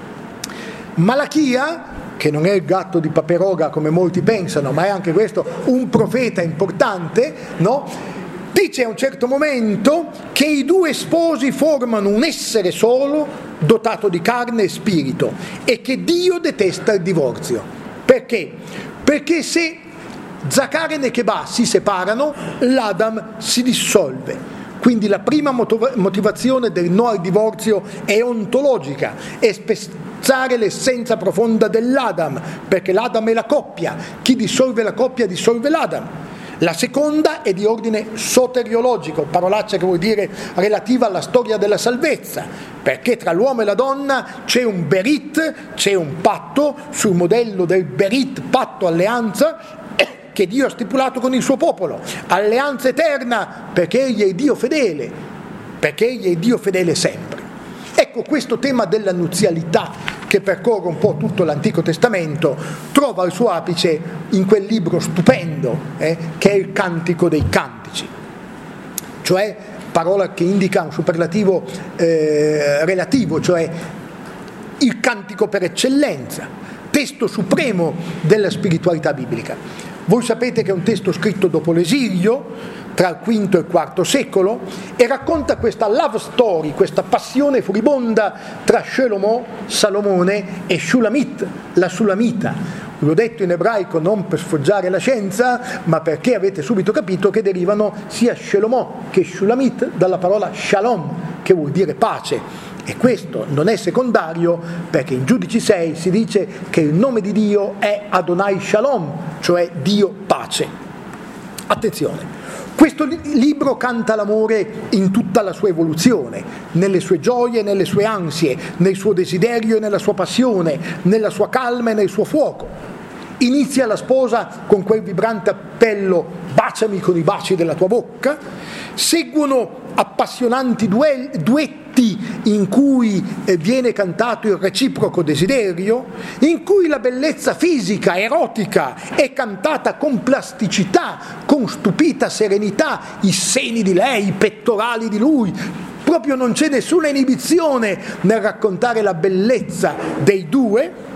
Malachia, che non è il gatto di Paperoga come molti pensano, ma è anche questo un profeta importante, no? Dice a un certo momento che i due sposi formano un essere solo, dotato di carne e spirito, e che Dio detesta il divorzio. Perché? Perché se Zaccar e Nechebà si separano, l'Adam si dissolve. Quindi la prima motivazione del no al divorzio è ontologica, è spezzare l'essenza profonda dell'Adam, perché l'Adam è la coppia, chi dissolve la coppia dissolve l'Adam. La seconda è di ordine soteriologico, parolaccia che vuol dire relativa alla storia della salvezza, perché tra l'uomo e la donna c'è un berit, c'è un patto sul modello del berit, patto, alleanza, che Dio ha stipulato con il suo popolo, alleanza eterna, perché Egli è Dio fedele, perché Egli è Dio fedele sempre. Ecco, questo tema della nuzialità, che percorre un po' tutto l'Antico Testamento, trova il suo apice in quel libro stupendo eh, che è il Cantico dei Cantici, cioè parola che indica un superlativo eh, relativo, cioè il cantico per eccellenza, testo supremo della spiritualità biblica. Voi sapete che è un testo scritto dopo l'esilio, tra il quinto e il quarto secolo, e racconta questa love story, questa passione furibonda tra Shlomo, Salomone, e Shulamit, la Sulamita. L'ho detto in ebraico non per sfoggiare la scienza, ma perché avete subito capito che derivano sia Shlomo che Shulamit dalla parola shalom, che vuol dire pace. E questo non è secondario, perché in Giudici sei si dice che il nome di Dio è Adonai Shalom, cioè Dio pace. Attenzione, questo libro canta l'amore in tutta la sua evoluzione, nelle sue gioie, nelle sue ansie, nel suo desiderio e nella sua passione, nella sua calma e nel suo fuoco. Inizia la sposa con quel vibrante appello "baciami con i baci della tua bocca", seguono appassionanti duel- duetti in cui eh, viene cantato il reciproco desiderio, in cui la bellezza fisica, erotica, è cantata con plasticità, con stupita serenità, i seni di lei, i pettorali di lui. Proprio non c'è nessuna inibizione nel raccontare la bellezza dei due.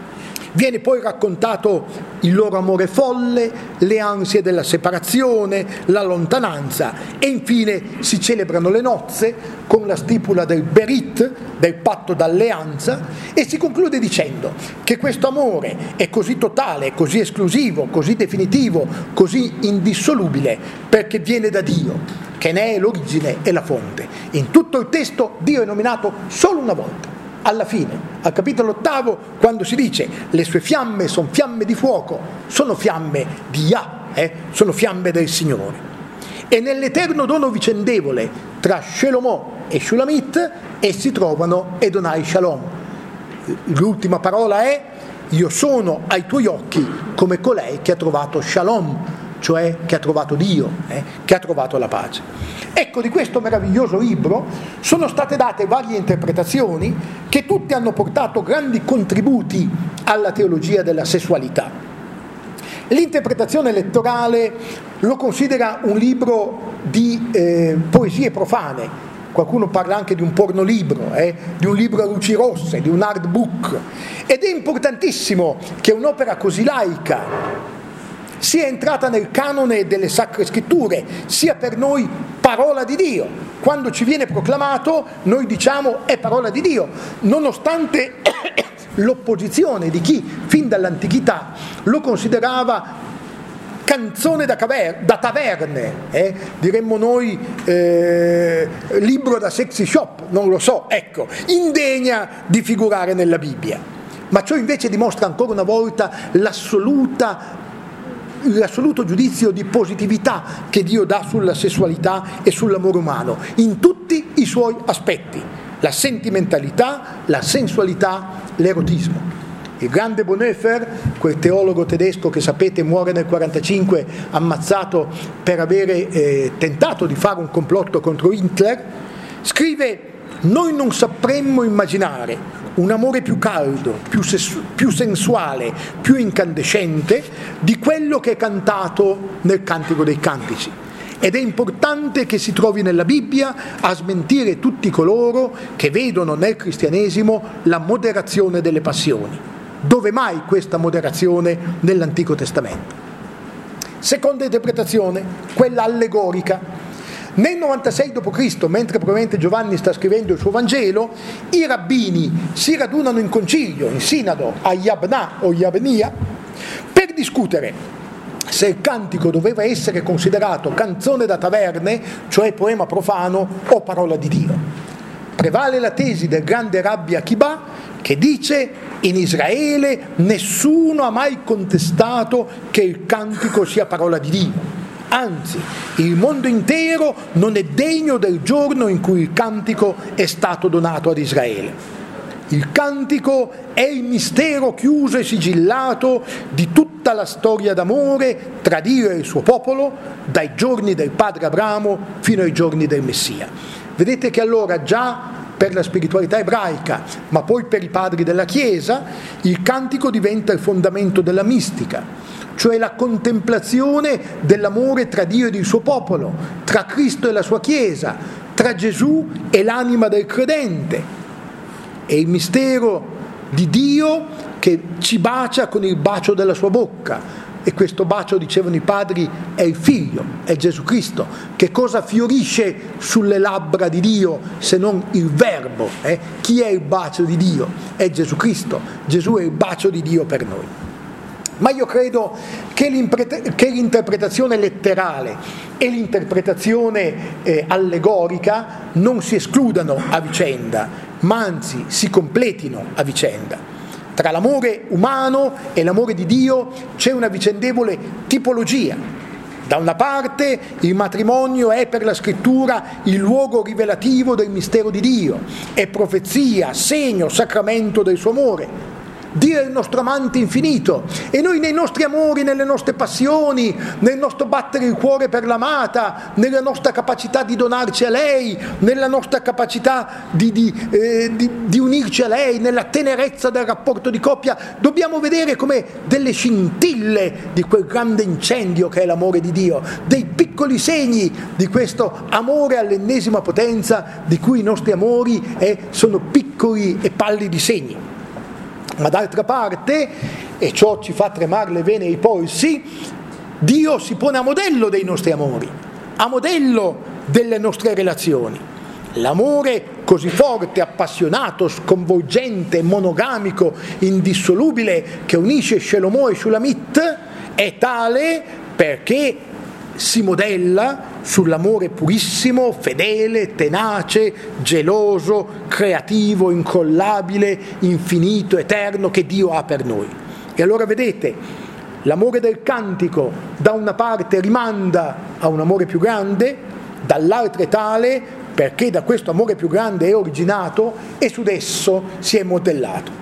Viene poi raccontato il loro amore folle, le ansie della separazione, la lontananza, e infine si celebrano le nozze con la stipula del berit, del patto d'alleanza, e si conclude dicendo che questo amore è così totale, così esclusivo, così definitivo, così indissolubile, perché viene da Dio, che ne è l'origine e la fonte. In tutto il testo Dio è nominato solo una volta. Alla fine, al capitolo ottavo, quando si dice le sue fiamme sono fiamme di fuoco, sono fiamme di Yah, eh? sono fiamme del Signore. E nell'eterno dono vicendevole tra Shlomo e Shulamit essi trovano Adonai Shalom. L'ultima parola è: io sono ai tuoi occhi come colei che ha trovato Shalom, cioè che ha trovato Dio, eh? che ha trovato la pace. Ecco, di questo meraviglioso libro sono state date varie interpretazioni che tutte hanno portato grandi contributi alla teologia della sessualità. L'interpretazione lettorale lo considera un libro di eh, poesie profane, qualcuno parla anche di un pornolibro, eh, di un libro a luci rosse, di un hard book, ed è importantissimo che un'opera così laica sia entrata nel canone delle Sacre Scritture, sia per noi parola di Dio. Quando ci viene proclamato noi diciamo è parola di Dio, nonostante l'opposizione di chi fin dall'antichità lo considerava canzone da, caver- da taverne, eh? diremmo noi eh, libro da sexy shop, non lo so, ecco, indegna di figurare nella Bibbia. Ma ciò invece dimostra ancora una volta l'assoluta l'assoluto giudizio di positività che Dio dà sulla sessualità e sull'amore umano in tutti i suoi aspetti: la sentimentalità, la sensualità, l'erotismo. Il grande Bonhoeffer, quel teologo tedesco che sapete muore nel quarantacinque ammazzato per avere eh, tentato di fare un complotto contro Hitler, scrive: noi non sapremmo immaginare un amore più caldo, più, sessu- più sensuale, più incandescente di quello che è cantato nel Cantico dei Cantici. Ed è importante che si trovi nella Bibbia a smentire tutti coloro che vedono nel cristianesimo la moderazione delle passioni. Dove mai questa moderazione nell'Antico Testamento? Seconda interpretazione, quella allegorica. Nel novantasei dopo Cristo, mentre probabilmente Giovanni sta scrivendo il suo Vangelo, i rabbini si radunano in concilio, in sinado, a Yabna o Yabnia, per discutere se il cantico doveva essere considerato canzone da taverne, cioè poema profano o parola di Dio. Prevale la tesi del grande Rabbi Akiba, che dice: in Israele nessuno ha mai contestato che il cantico sia parola di Dio. Anzi, il mondo intero non è degno del giorno in cui il cantico è stato donato ad Israele. Il cantico è il mistero chiuso e sigillato di tutta la storia d'amore tra Dio e il suo popolo, dai giorni del padre Abramo fino ai giorni del Messia. Vedete che allora già per la spiritualità ebraica, ma poi per i padri della Chiesa, il cantico diventa il fondamento della mistica, cioè la contemplazione dell'amore tra Dio ed il suo popolo, tra Cristo e la sua Chiesa, tra Gesù e l'anima del credente. È il mistero di Dio che ci bacia con il bacio della sua bocca. E questo bacio, dicevano i padri, è il Figlio, è Gesù Cristo. Che cosa fiorisce sulle labbra di Dio se non il Verbo? Eh? Chi è il bacio di Dio? È Gesù Cristo. Gesù è il bacio di Dio per noi. Ma io credo che, che l'interpretazione letterale e l'interpretazione eh, allegorica non si escludano a vicenda, ma anzi si completino a vicenda. Tra l'amore umano e l'amore di Dio c'è una vicendevole tipologia. Da una parte il matrimonio è per la scrittura il luogo rivelativo del mistero di Dio, è profezia, segno, sacramento del suo amore. Dio è il nostro amante infinito e noi nei nostri amori, nelle nostre passioni, nel nostro battere il cuore per l'amata, nella nostra capacità di donarci a lei, nella nostra capacità di, di, eh, di, di unirci a lei, nella tenerezza del rapporto di coppia, dobbiamo vedere come delle scintille di quel grande incendio che è l'amore di Dio, dei piccoli segni di questo amore all'ennesima potenza di cui i nostri amori eh, sono piccoli e pallidi segni. Ma d'altra parte, e ciò ci fa tremare le vene e i polsi, Dio si pone a modello dei nostri amori, a modello delle nostre relazioni. L'amore così forte, appassionato, sconvolgente, monogamico, indissolubile che unisce Shelomo e Shulamit è tale perché si modella sull'amore purissimo, fedele, tenace, geloso, creativo, incollabile, infinito, eterno che Dio ha per noi. E allora vedete, l'amore del cantico da una parte rimanda a un amore più grande, dall'altra è tale perché da questo amore più grande è originato e su esso si è modellato.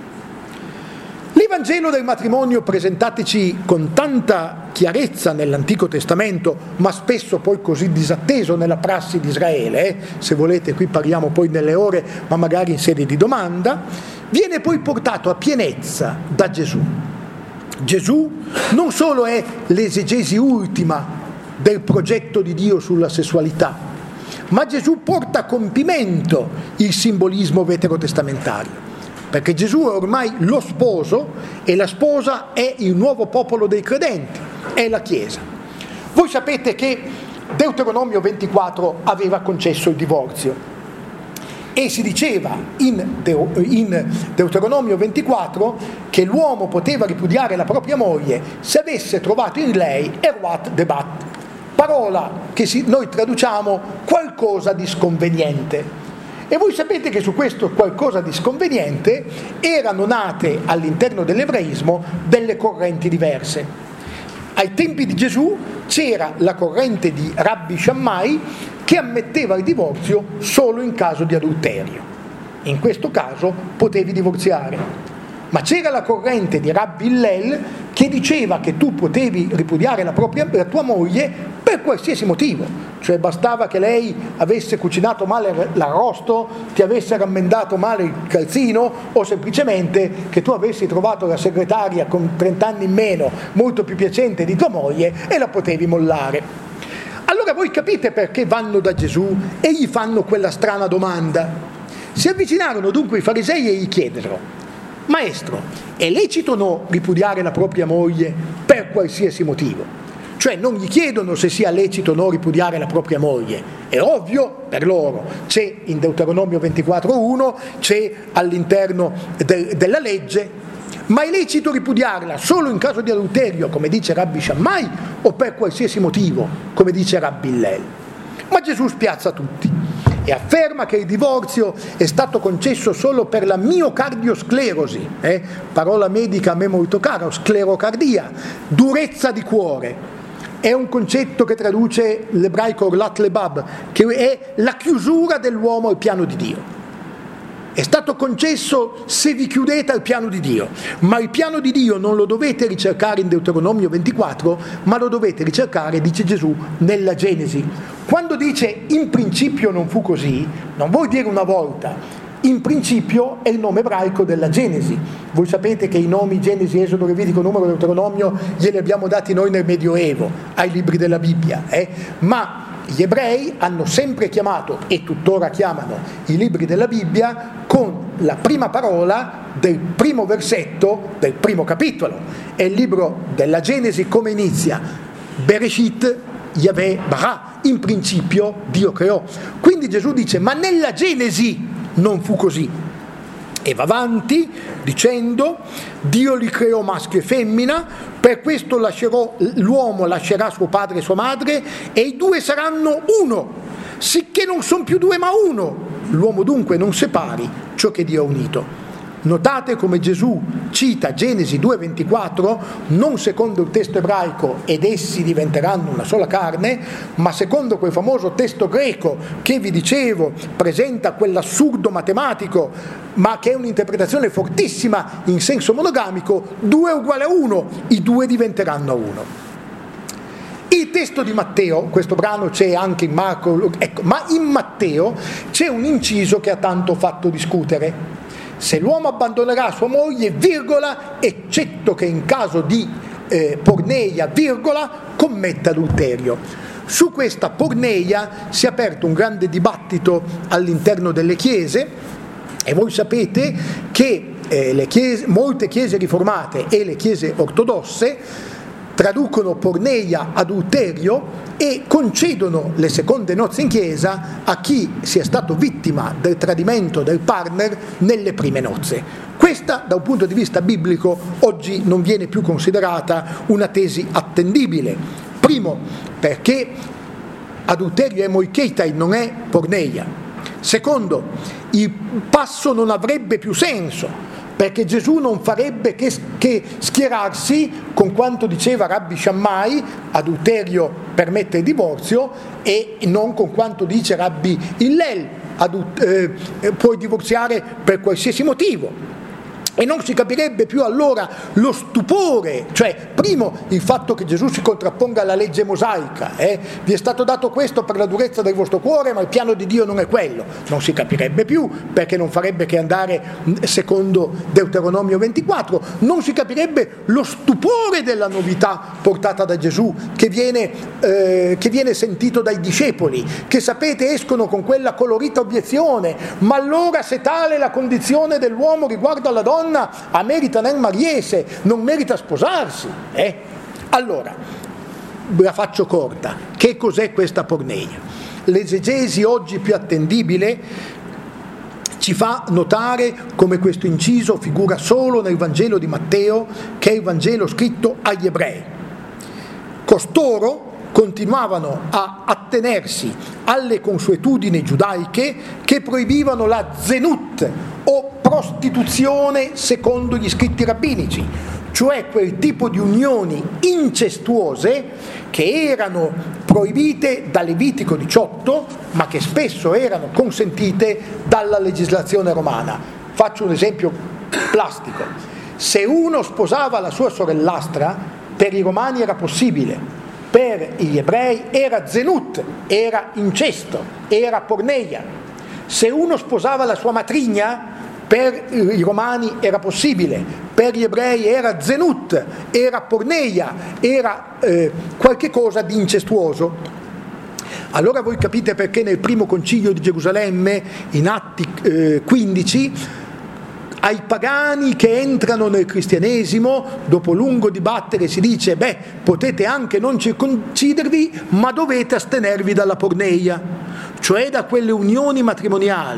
L'Evangelo del matrimonio, presentateci con tanta chiarezza nell'Antico Testamento, ma spesso poi così disatteso nella prassi di Israele, eh? Se volete qui parliamo poi nelle ore, ma magari in sede di domanda, viene poi portato a pienezza da Gesù. Gesù non solo è l'esegesi ultima del progetto di Dio sulla sessualità, ma Gesù porta a compimento il simbolismo veterotestamentario. Perché Gesù è ormai lo sposo e la sposa è il nuovo popolo dei credenti, è la Chiesa. Voi sapete che Deuteronomio ventiquattro aveva concesso il divorzio e si diceva in, Deu- in Deuteronomio ventiquattro che l'uomo poteva ripudiare la propria moglie se avesse trovato in lei eruat debat, parola che si, noi traduciamo qualcosa di sconveniente. E voi sapete che su questo qualcosa di sconveniente erano nate all'interno dell'ebraismo delle correnti diverse. Ai tempi di Gesù c'era la corrente di Rabbi Shammai che ammetteva il divorzio solo in caso di adulterio. In questo caso potevi divorziare. Ma c'era la corrente di Rabbi Hillel che diceva che tu potevi ripudiare la, propria, la tua moglie per qualsiasi motivo, cioè bastava che lei avesse cucinato male l'arrosto, ti avesse rammendato male il calzino o semplicemente che tu avessi trovato la segretaria con trent'anni in meno molto più piacente di tua moglie e la potevi mollare. Allora voi capite perché vanno da Gesù e gli fanno quella strana domanda. Si avvicinarono dunque i farisei e gli chiesero: Maestro, è lecito o no ripudiare la propria moglie per qualsiasi motivo? Cioè non gli chiedono se sia lecito o no ripudiare la propria moglie, è ovvio per loro, c'è in Deuteronomio ventiquattro uno, c'è all'interno de- della legge, ma è lecito ripudiarla solo in caso di adulterio, come dice Rabbi Shammai, o per qualsiasi motivo, come dice Rabbi Hillel. Ma Gesù spiazza tutti e afferma che il divorzio è stato concesso solo per la miocardiosclerosi, eh? parola medica a me molto cara, sclerocardia, durezza di cuore. È un concetto che traduce l'ebraico orlat lebab, che è la chiusura dell'uomo al piano di Dio. È stato concesso se vi chiudete al piano di Dio, ma il piano di Dio non lo dovete ricercare in Deuteronomio ventiquattro, ma lo dovete ricercare, dice Gesù, nella Genesi. Quando dice in principio non fu così, non vuol dire una volta. In principio è il nome ebraico della Genesi. Voi sapete che i nomi Genesi, Esodo, Levitico, Numero, Deuteronomio glieli abbiamo dati noi nel Medioevo, ai libri della Bibbia, eh? ma gli ebrei hanno sempre chiamato, e tuttora chiamano, i libri della Bibbia con la prima parola del primo versetto del primo capitolo. È il libro della Genesi. Come inizia? Bereshit Yahweh bara, in principio Dio creò. Quindi Gesù dice, ma nella Genesi non fu così. E va avanti dicendo, Dio li creò maschio e femmina, per questo lascerò, l'uomo lascerà suo padre e sua madre e i due saranno uno, sicché non sono più due ma uno. L'uomo dunque non separi ciò che Dio ha unito. Notate come Gesù cita Genesi due ventiquattro, non secondo il testo ebraico ed essi diventeranno una sola carne, ma secondo quel famoso testo greco che vi dicevo presenta quell'assurdo matematico, ma che è un'interpretazione fortissima in senso monogamico, due uguale a uno, i due diventeranno a uno. Il testo di Matteo, questo brano c'è anche in Marco, ecco, ma in Matteo c'è un inciso che ha tanto fatto discutere. Se l'uomo abbandonerà sua moglie, virgola, eccetto che in caso di eh, porneia, virgola, commetta adulterio. Su questa porneia si è aperto un grande dibattito all'interno delle chiese e voi sapete che eh, le chiese, molte chiese riformate e le chiese ortodosse traducono porneia adulterio e concedono le seconde nozze in chiesa a chi sia stato vittima del tradimento del partner nelle prime nozze. Questa, da un punto di vista biblico, oggi non viene più considerata una tesi attendibile. Primo, perché adulterio è moikeitai, non è porneia. Secondo, il passo non avrebbe più senso, perché Gesù non farebbe che, che schierarsi con quanto diceva Rabbi Shammai, adulterio permette il divorzio, e non con quanto dice Rabbi Hillel, adult- eh, puoi divorziare per qualsiasi motivo. E non si capirebbe più allora lo stupore, cioè primo il fatto che Gesù si contrapponga alla legge mosaica, eh? vi è stato dato questo per la durezza del vostro cuore, ma il piano di Dio non è quello, non si capirebbe più, perché non farebbe che andare secondo Deuteronomio ventiquattro, non si capirebbe lo stupore della novità portata da Gesù, che viene, eh, che viene sentito dai discepoli, che sapete escono con quella colorita obiezione, ma allora se tale è la condizione dell'uomo riguardo alla donna, a merita nel mariese, non merita sposarsi. Eh? Allora, la faccio corta. Che cos'è questa porneia? L'esegesi oggi più attendibile ci fa notare come questo inciso figura solo nel Vangelo di Matteo, che è il Vangelo scritto agli ebrei. Costoro continuavano a attenersi alle consuetudini giudaiche che proibivano la zenut o prostituzione secondo gli scritti rabbinici, cioè quel tipo di unioni incestuose che erano proibite da Levitico diciotto, ma che spesso erano consentite dalla legislazione romana. Faccio un esempio plastico. Se uno sposava la sua sorellastra, per i romani era possibile, per gli ebrei era zenut, era incesto, era porneia. Se uno sposava la sua matrigna, per i romani era possibile, per gli ebrei era zenut, era porneia, era eh, qualche cosa di incestuoso. Allora voi capite perché nel primo concilio di Gerusalemme, in Atti eh, quindici, ai pagani che entrano nel cristianesimo, dopo lungo dibattere si dice, beh, potete anche non circoncidervi, ma dovete astenervi dalla porneia, cioè da quelle unioni matrimoniali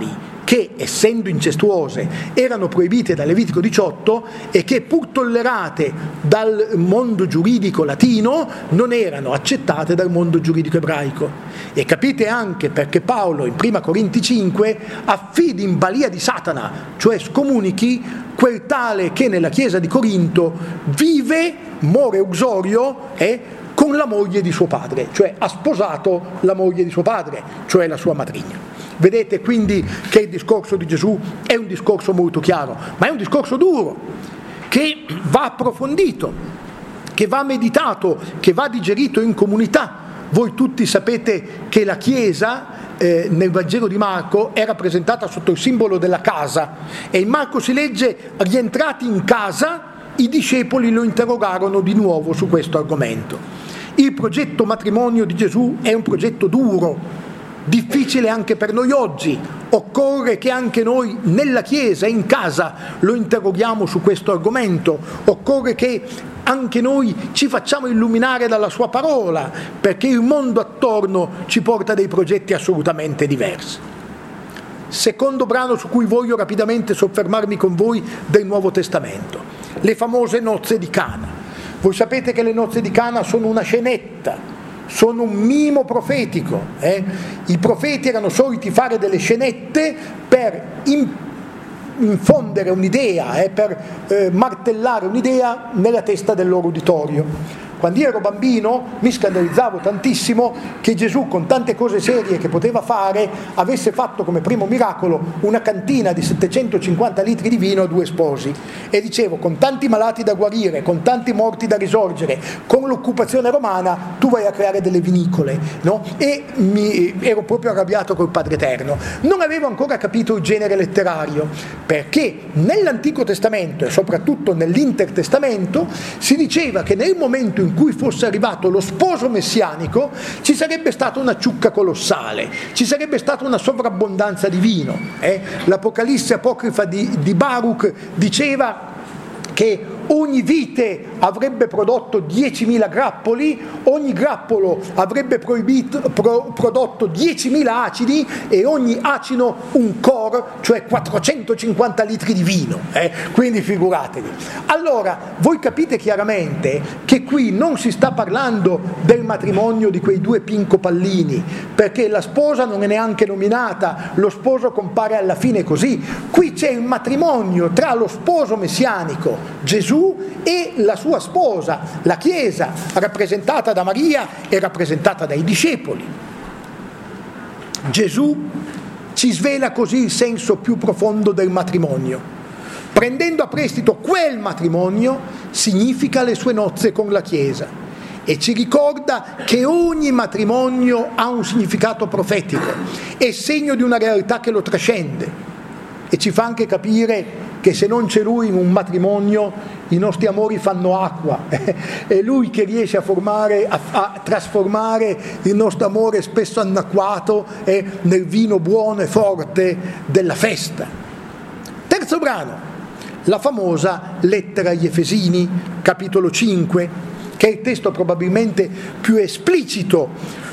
che, essendo incestuose, erano proibite da Levitico diciotto e che, pur tollerate dal mondo giuridico latino, non erano accettate dal mondo giuridico ebraico. E capite anche perché Paolo in prima Corinti cinque affidi in balia di Satana, cioè scomunichi quel tale che nella chiesa di Corinto vive more uxorio eh, con la moglie di suo padre, cioè ha sposato la moglie di suo padre, cioè la sua matrigna. Vedete quindi che il discorso di Gesù è un discorso molto chiaro, ma è un discorso duro, che va approfondito, che va meditato, che va digerito in comunità. Voi tutti sapete che la Chiesa eh, nel Vangelo di Marco è rappresentata sotto il simbolo della casa, e in Marco si legge: rientrati in casa, i discepoli lo interrogarono di nuovo su questo argomento. Il progetto matrimonio di Gesù è un progetto duro, difficile anche per noi oggi. Occorre che anche noi nella Chiesa, in casa, lo interroghiamo su questo argomento. Occorre che anche noi ci facciamo illuminare dalla sua parola, perché il mondo attorno ci porta dei progetti assolutamente diversi. Secondo brano su cui voglio rapidamente soffermarmi con voi del Nuovo Testamento: le famose nozze di Cana. Voi sapete che le nozze di Cana sono una scenetta, sono un mimo profetico. Eh? I profeti erano soliti fare delle scenette per in, infondere un'idea, eh, per eh, martellare un'idea nella testa del loro uditorio. Quando io ero bambino mi scandalizzavo tantissimo che Gesù, con tante cose serie che poteva fare, avesse fatto come primo miracolo una cantina di settecentocinquanta litri di vino a due sposi. E dicevo, con tanti malati da guarire, con tanti morti da risorgere, con l'occupazione romana, tu vai a creare delle vinicole, no? E mi ero proprio arrabbiato col Padre Eterno. Non avevo ancora capito il genere letterario, perché nell'Antico Testamento e soprattutto nell'Intertestamento si diceva che nel momento in cui fosse arrivato lo sposo messianico ci sarebbe stata una ciucca colossale, ci sarebbe stata una sovrabbondanza di vino. Eh? L'Apocalisse apocrifa di, di Baruch diceva che ogni vite avrebbe prodotto diecimila grappoli, ogni grappolo avrebbe proibito, pro, prodotto diecimila acidi e ogni acino un cor, cioè quattrocentocinquanta litri di vino. Eh? Quindi figuratevi. Allora, voi capite chiaramente che qui non si sta parlando del matrimonio di quei due pinco pallini, perché la sposa non è neanche nominata, lo sposo compare alla fine così. Qui c'è il matrimonio tra lo sposo messianico, Gesù, e la sua sposa, la Chiesa, rappresentata da Maria e rappresentata dai discepoli. Gesù ci svela così il senso più profondo del matrimonio. Prendendo a prestito quel matrimonio, significa le sue nozze con la Chiesa, e ci ricorda che ogni matrimonio ha un significato profetico, è segno di una realtà che lo trascende, e ci fa anche capire che se non c'è Lui in un matrimonio i nostri amori fanno acqua. È Lui che riesce a, formare, a, a trasformare il nostro amore spesso annacquato eh, nel vino buono e forte della festa. Terzo brano, la famosa lettera agli Efesini, capitolo cinque, che è il testo probabilmente più esplicito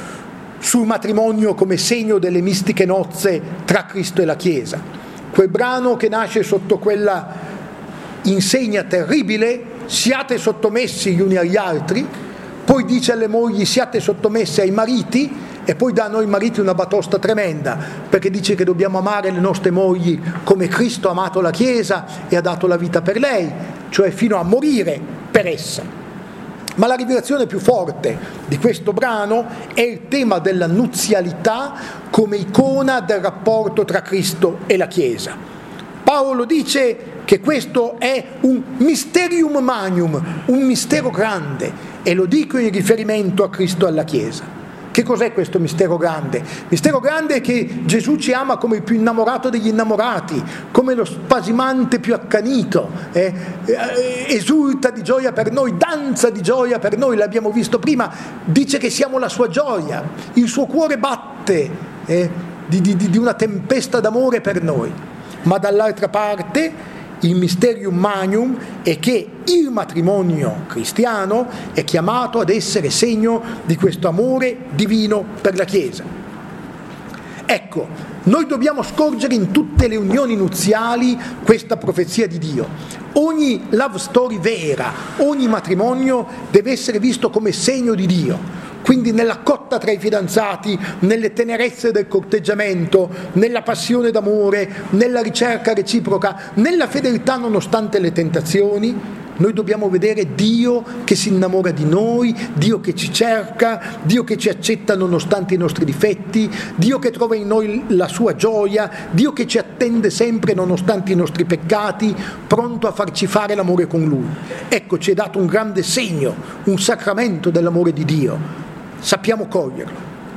sul matrimonio come segno delle mistiche nozze tra Cristo e la Chiesa. Quel brano che nasce sotto quella insegna terribile: siate sottomessi gli uni agli altri, poi dice alle mogli siate sottomesse ai mariti, e poi dà a noi mariti una batosta tremenda, perché dice che dobbiamo amare le nostre mogli come Cristo ha amato la Chiesa e ha dato la vita per lei, cioè fino a morire per essa. Ma la rivelazione più forte di questo brano è il tema della nuzialità come icona del rapporto tra Cristo e la Chiesa. Paolo dice che questo è un mysterium magnum, un mistero grande, e lo dico in riferimento a Cristo e alla Chiesa. Che cos'è questo mistero grande? Mistero grande è che Gesù ci ama come il più innamorato degli innamorati, come lo spasimante più accanito, eh, eh, esulta di gioia per noi, danza di gioia per noi, l'abbiamo visto prima, dice che siamo la sua gioia, il suo cuore batte eh, di, di, di una tempesta d'amore per noi. Ma dall'altra parte il mysterium magnum è che il matrimonio cristiano è chiamato ad essere segno di questo amore divino per la Chiesa. Ecco, noi dobbiamo scorgere in tutte le unioni nuziali questa profezia di Dio. Ogni love story vera, ogni matrimonio deve essere visto come segno di Dio. Quindi nella cotta tra i fidanzati, nelle tenerezze del corteggiamento, nella passione d'amore, nella ricerca reciproca, nella fedeltà nonostante le tentazioni, noi dobbiamo vedere Dio che si innamora di noi, Dio che ci cerca, Dio che ci accetta nonostante i nostri difetti, Dio che trova in noi la sua gioia, Dio che ci attende sempre nonostante i nostri peccati, pronto a farci fare l'amore con Lui. Ecco, ci è dato un grande segno, un sacramento dell'amore di Dio. Sappiamo coglierlo.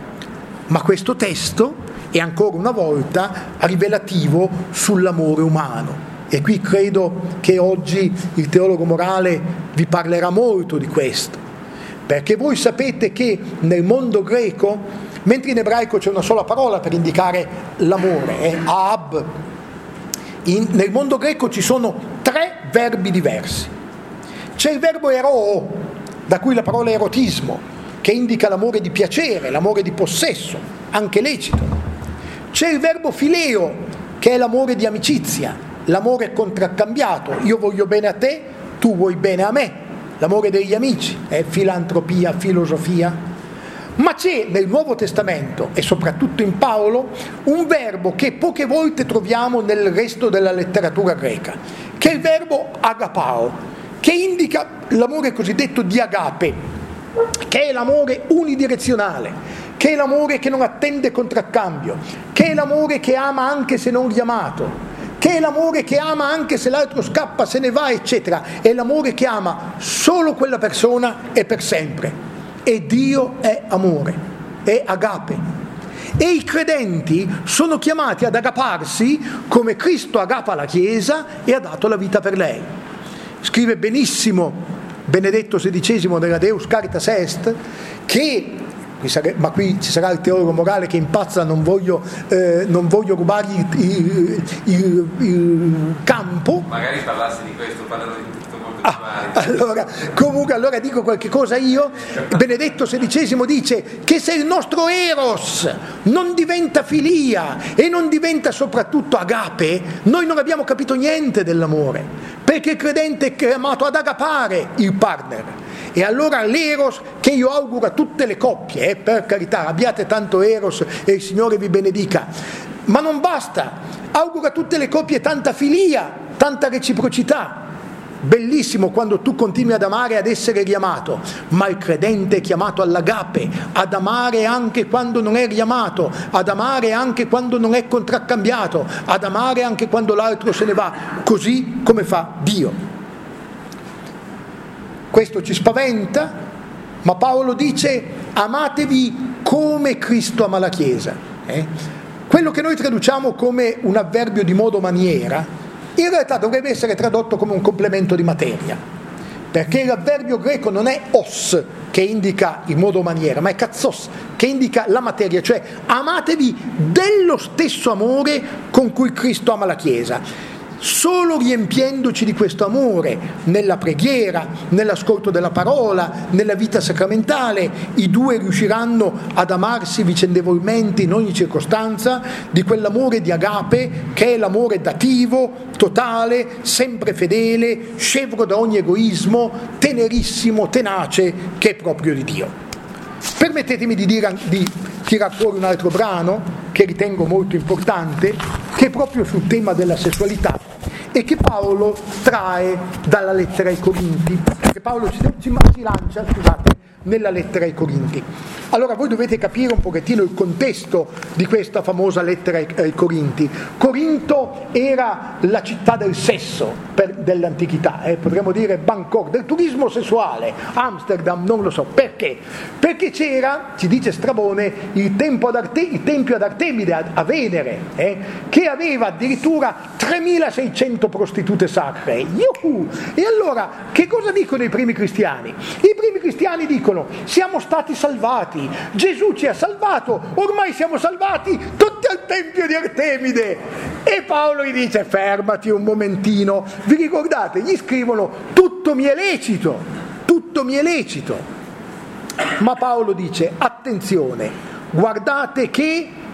Ma questo testo è ancora una volta rivelativo sull'amore umano. E qui credo che oggi il teologo morale vi parlerà molto di questo, perché voi sapete che nel mondo greco, mentre in ebraico c'è una sola parola per indicare l'amore, è ahab, in, nel mondo greco ci sono tre verbi diversi. C'è il verbo eroo, da cui la parola erotismo, che indica l'amore di piacere, l'amore di possesso, anche lecito. C'è il verbo fileo, che è l'amore di amicizia, l'amore contraccambiato, io voglio bene a te, tu vuoi bene a me, l'amore degli amici, è filantropia, filosofia. Ma c'è nel Nuovo Testamento, e soprattutto in Paolo, un verbo che poche volte troviamo nel resto della letteratura greca, che è il verbo agapao, che indica l'amore cosiddetto di agape, che è l'amore unidirezionale, che è l'amore che non attende contraccambio, che è l'amore che ama anche se non riamato, che è l'amore che ama anche se l'altro scappa, se ne va, eccetera. È l'amore che ama solo quella persona e per sempre. E Dio è amore, è agape. E i credenti sono chiamati ad agaparsi come Cristo agapa la Chiesa e ha dato la vita per lei. Scrive benissimo Benedetto sedicesimo della Deus Caritas Est che, ma qui ci sarà il teologo morale che impazza, non voglio, eh, non voglio rubargli il, il, il, il campo. Magari parlassi di questo, parlano di tutto molto più ah, allora, comunque allora dico qualche cosa io. Benedetto sedicesimo dice che se il nostro eros non diventa filia e non diventa soprattutto agape, noi non abbiamo capito niente dell'amore, perché il credente è chiamato ad agapare il partner. E allora l'eros che io auguro a tutte le coppie, eh, per carità, abbiate tanto eros e il Signore vi benedica, ma non basta, auguro a tutte le coppie tanta filia, tanta reciprocità. Bellissimo quando tu continui ad amare e ad essere riamato, ma il credente è chiamato all'agape, ad amare anche quando non è riamato, ad amare anche quando non è contraccambiato, ad amare anche quando l'altro se ne va, così come fa Dio. Questo ci spaventa, ma Paolo dice amatevi come Cristo ama la Chiesa. Eh? Quello che noi traduciamo come un avverbio di modo maniera, in realtà dovrebbe essere tradotto come un complemento di materia, perché l'avverbio greco non è os, che indica il modo maniera, ma è katzos, che indica la materia, cioè amatevi dello stesso amore con cui Cristo ama la Chiesa. Solo riempiendoci di questo amore nella preghiera, nell'ascolto della parola, nella vita sacramentale, i due riusciranno ad amarsi vicendevolmente in ogni circostanza, di quell'amore di agape che è l'amore dativo, totale, sempre fedele, scevro da ogni egoismo, tenerissimo, tenace, che è proprio di Dio. Permettetemi di, dire, di tirar fuori un altro brano che ritengo molto importante, che è proprio sul tema della sessualità e che Paolo trae dalla lettera ai Corinti, che Paolo ci, ci, ci lancia, scusate, nella lettera ai Corinti. Allora voi dovete capire un pochettino il contesto di questa famosa lettera ai, ai Corinti. Corinto era la città del sesso per, dell'antichità, eh, potremmo dire Bangkok, del turismo sessuale, Amsterdam, non lo so. Perché? Perché c'era, ci dice Strabone, il, tempo ad Arte, il tempio ad Artemide, a, a Venere, eh, che aveva addirittura tremilaseicento prostitute sacre. Yuhu! E allora, che cosa dicono i primi cristiani? I primi cristiani dicono, siamo stati salvati, Gesù ci ha salvato, ormai siamo salvati tutti al tempio di Artemide. E Paolo gli dice, fermati un momentino, vi ricordate? Gli scrivono, tutto mi è lecito, tutto mi è lecito. Ma Paolo dice, attenzione, guardate che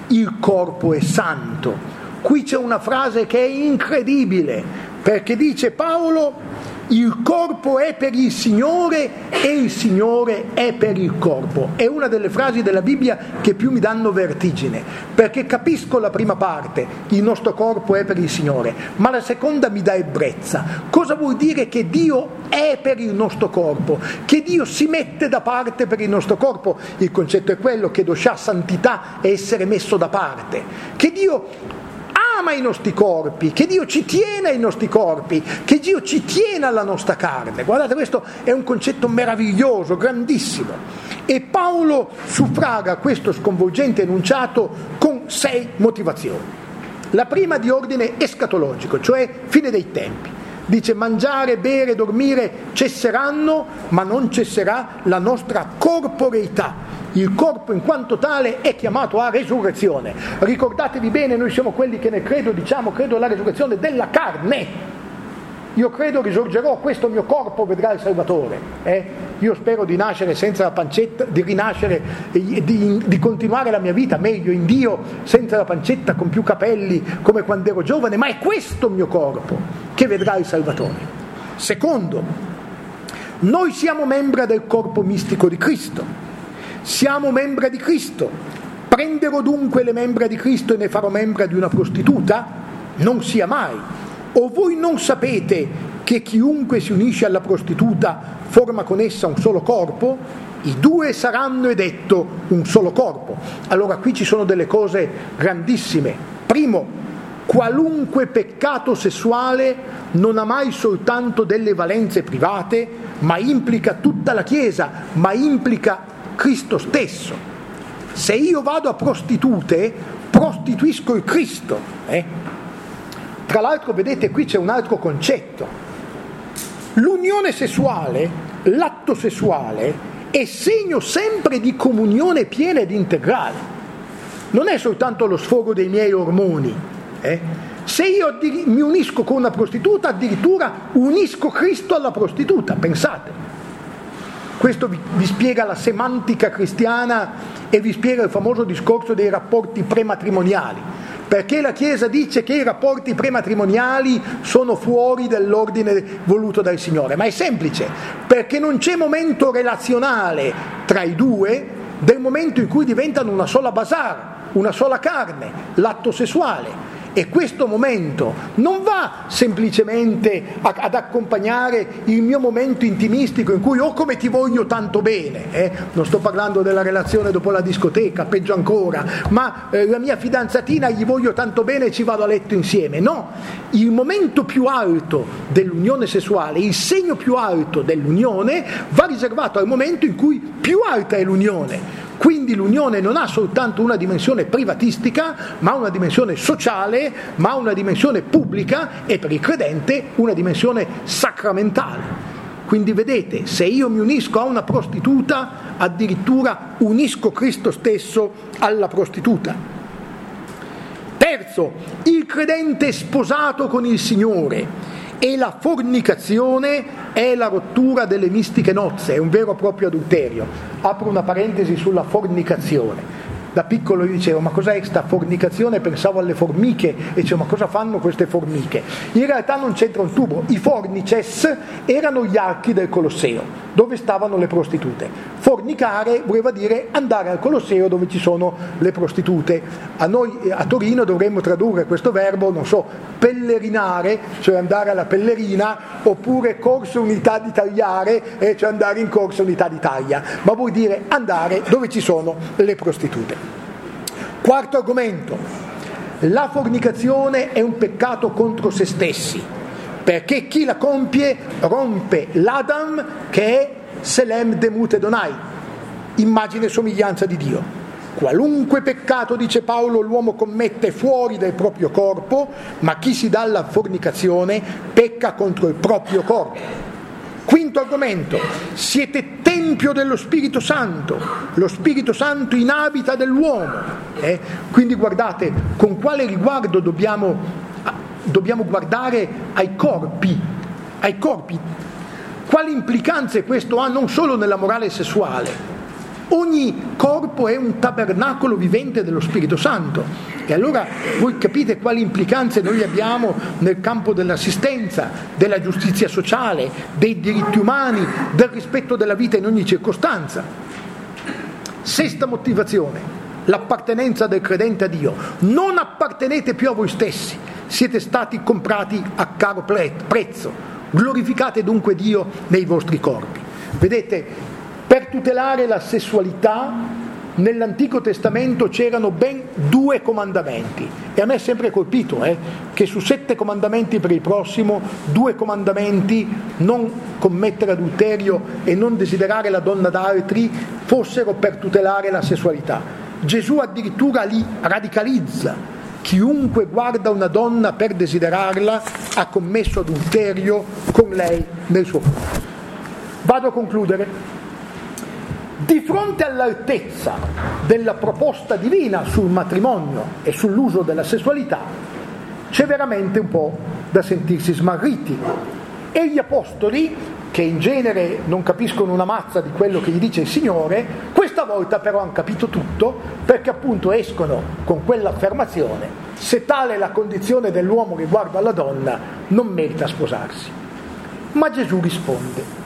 il corpo è santo. Qui c'è una frase che è incredibile, perché dice Paolo: il corpo è per il Signore e il Signore è per il corpo. È una delle frasi della Bibbia che più mi danno vertigine, perché capisco la prima parte, il nostro corpo è per il Signore, ma la seconda mi dà ebbrezza. Cosa vuol dire che Dio è per il nostro corpo? Che Dio si mette da parte per il nostro corpo? Il concetto è quello che doscià santità è essere messo da parte, che Dio ama i nostri corpi, che Dio ci tiene ai nostri corpi, che Dio ci tiene alla nostra carne. Guardate, questo è un concetto meraviglioso, grandissimo. E Paolo suffraga questo sconvolgente enunciato con sei motivazioni. La prima di ordine escatologico, cioè fine dei tempi. Dice: mangiare, bere, dormire cesseranno, ma non cesserà la nostra corporeità. Il corpo in quanto tale è chiamato a resurrezione. Ricordatevi bene, noi siamo quelli che nel credo diciamo: credo alla resurrezione della carne. Io credo risorgerò, questo mio corpo vedrà il Salvatore. Eh? Io spero di nascere senza la pancetta, di rinascere, di, di, di continuare la mia vita meglio in Dio, senza la pancetta, con più capelli, come quando ero giovane, ma è questo il mio corpo che vedrà il Salvatore. Secondo, noi siamo membra del corpo mistico di Cristo. Siamo membra di Cristo. Prenderò dunque le membra di Cristo e ne farò membra di una prostituta? Non sia mai. O voi non sapete che chiunque si unisce alla prostituta forma con essa un solo corpo? I due saranno, è detto, un solo corpo. Allora qui ci sono delle cose grandissime. Primo, qualunque peccato sessuale non ha mai soltanto delle valenze private, ma implica tutta la Chiesa, ma implica Cristo stesso. Se io vado a prostitute, prostituisco il Cristo. Eh? Tra l'altro, vedete, qui c'è un altro concetto. L'unione sessuale, l'atto sessuale, è segno sempre di comunione piena ed integrale. Non è soltanto lo sfogo dei miei ormoni. Eh? Se io mi unisco con una prostituta, addirittura unisco Cristo alla prostituta, pensate. Questo vi, vi spiega la semantica cristiana e vi spiega il famoso discorso dei rapporti prematrimoniali, perché la Chiesa dice che i rapporti prematrimoniali sono fuori dell'ordine voluto dal Signore, ma è semplice, perché non c'è momento relazionale tra i due del momento in cui diventano una sola basar, una sola carne, l'atto sessuale. E questo momento non va semplicemente a, ad accompagnare il mio momento intimistico in cui oh come ti voglio tanto bene, eh? Non sto parlando della relazione dopo la discoteca, peggio ancora, ma eh, la mia fidanzatina gli voglio tanto bene e ci vado a letto insieme. No, il momento più alto dell'unione sessuale, il segno più alto dell'unione va riservato al momento in cui più alta è l'unione. Quindi l'unione non ha soltanto una dimensione privatistica, ma una dimensione sociale, ma una dimensione pubblica e per il credente una dimensione sacramentale. Quindi vedete, se io mi unisco a una prostituta, addirittura unisco Cristo stesso alla prostituta. Terzo, il credente è sposato con il Signore. E la fornicazione è la rottura delle mistiche nozze, è un vero e proprio adulterio. Apro una parentesi sulla fornicazione. Da piccolo io dicevo: ma cos'è questa fornicazione? Pensavo alle formiche e dicevo: ma cosa fanno queste formiche? In realtà non c'entra un tubo. I fornices erano gli archi del Colosseo, dove stavano le prostitute. Fornicare voleva dire andare al Colosseo dove ci sono le prostitute. A noi a Torino dovremmo tradurre questo verbo, non so, pellerinare, cioè andare alla pellerina, oppure corso unità di tagliare, eh, cioè andare in corso unità di taglia, ma vuol dire andare dove ci sono le prostitute. Quarto argomento: la fornicazione è un peccato contro se stessi, perché chi la compie rompe l'Adam che è Selem Demut Edonai, immagine e somiglianza di Dio. Qualunque peccato, dice Paolo, l'uomo commette fuori del proprio corpo, ma chi si dà alla fornicazione pecca contro il proprio corpo. Quinto argomento: siete tempio dello Spirito Santo, lo Spirito Santo inabita dell'uomo. Eh? Quindi guardate con quale riguardo dobbiamo, dobbiamo guardare ai corpi, ai corpi. Quali implicanze questo ha non solo nella morale sessuale, Ogni corpo è un tabernacolo vivente dello Spirito Santo. E allora voi capite quali implicanze noi abbiamo nel campo dell'assistenza, della giustizia sociale, dei diritti umani, del rispetto della vita in ogni circostanza. Sesta motivazione, l'appartenenza del credente a Dio. Non appartenete più a voi stessi, siete stati comprati a caro prezzo. Glorificate dunque Dio nei vostri corpi. Vedete, per tutelare la sessualità nell'Antico Testamento c'erano ben due comandamenti, e a me è sempre colpito eh, che su sette comandamenti per il prossimo, due comandamenti, non commettere adulterio e non desiderare la donna d'altri, fossero per tutelare la sessualità. Gesù addirittura li radicalizza: chiunque guarda una donna per desiderarla ha commesso adulterio con lei nel suo cuore. Vado a concludere. Di fronte all'altezza della proposta divina sul matrimonio e sull'uso della sessualità c'è veramente un po' da sentirsi smarriti, e gli apostoli, che in genere non capiscono una mazza di quello che gli dice il Signore, questa volta però hanno capito tutto, perché appunto escono con quell'affermazione: se tale è la condizione dell'uomo riguardo alla donna, non merita sposarsi. Ma Gesù risponde: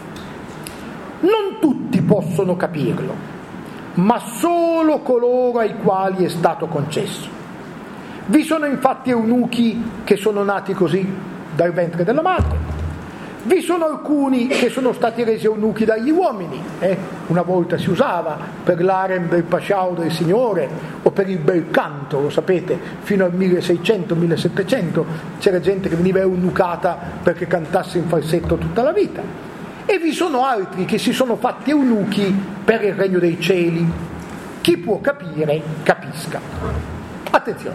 non tutti possono capirlo, ma solo coloro ai quali è stato concesso. Vi sono infatti eunuchi che sono nati così dal ventre della madre. Vi sono alcuni che sono stati resi eunuchi dagli uomini. Eh? Una volta si usava per l'harem del pasciao del Signore o per il bel canto, lo sapete, fino al milleseicento millesettecento c'era gente che veniva eunucata perché cantasse in falsetto tutta la vita. E vi sono altri che si sono fatti eunuchi per il regno dei cieli. Chi può capire, capisca. Attenzione,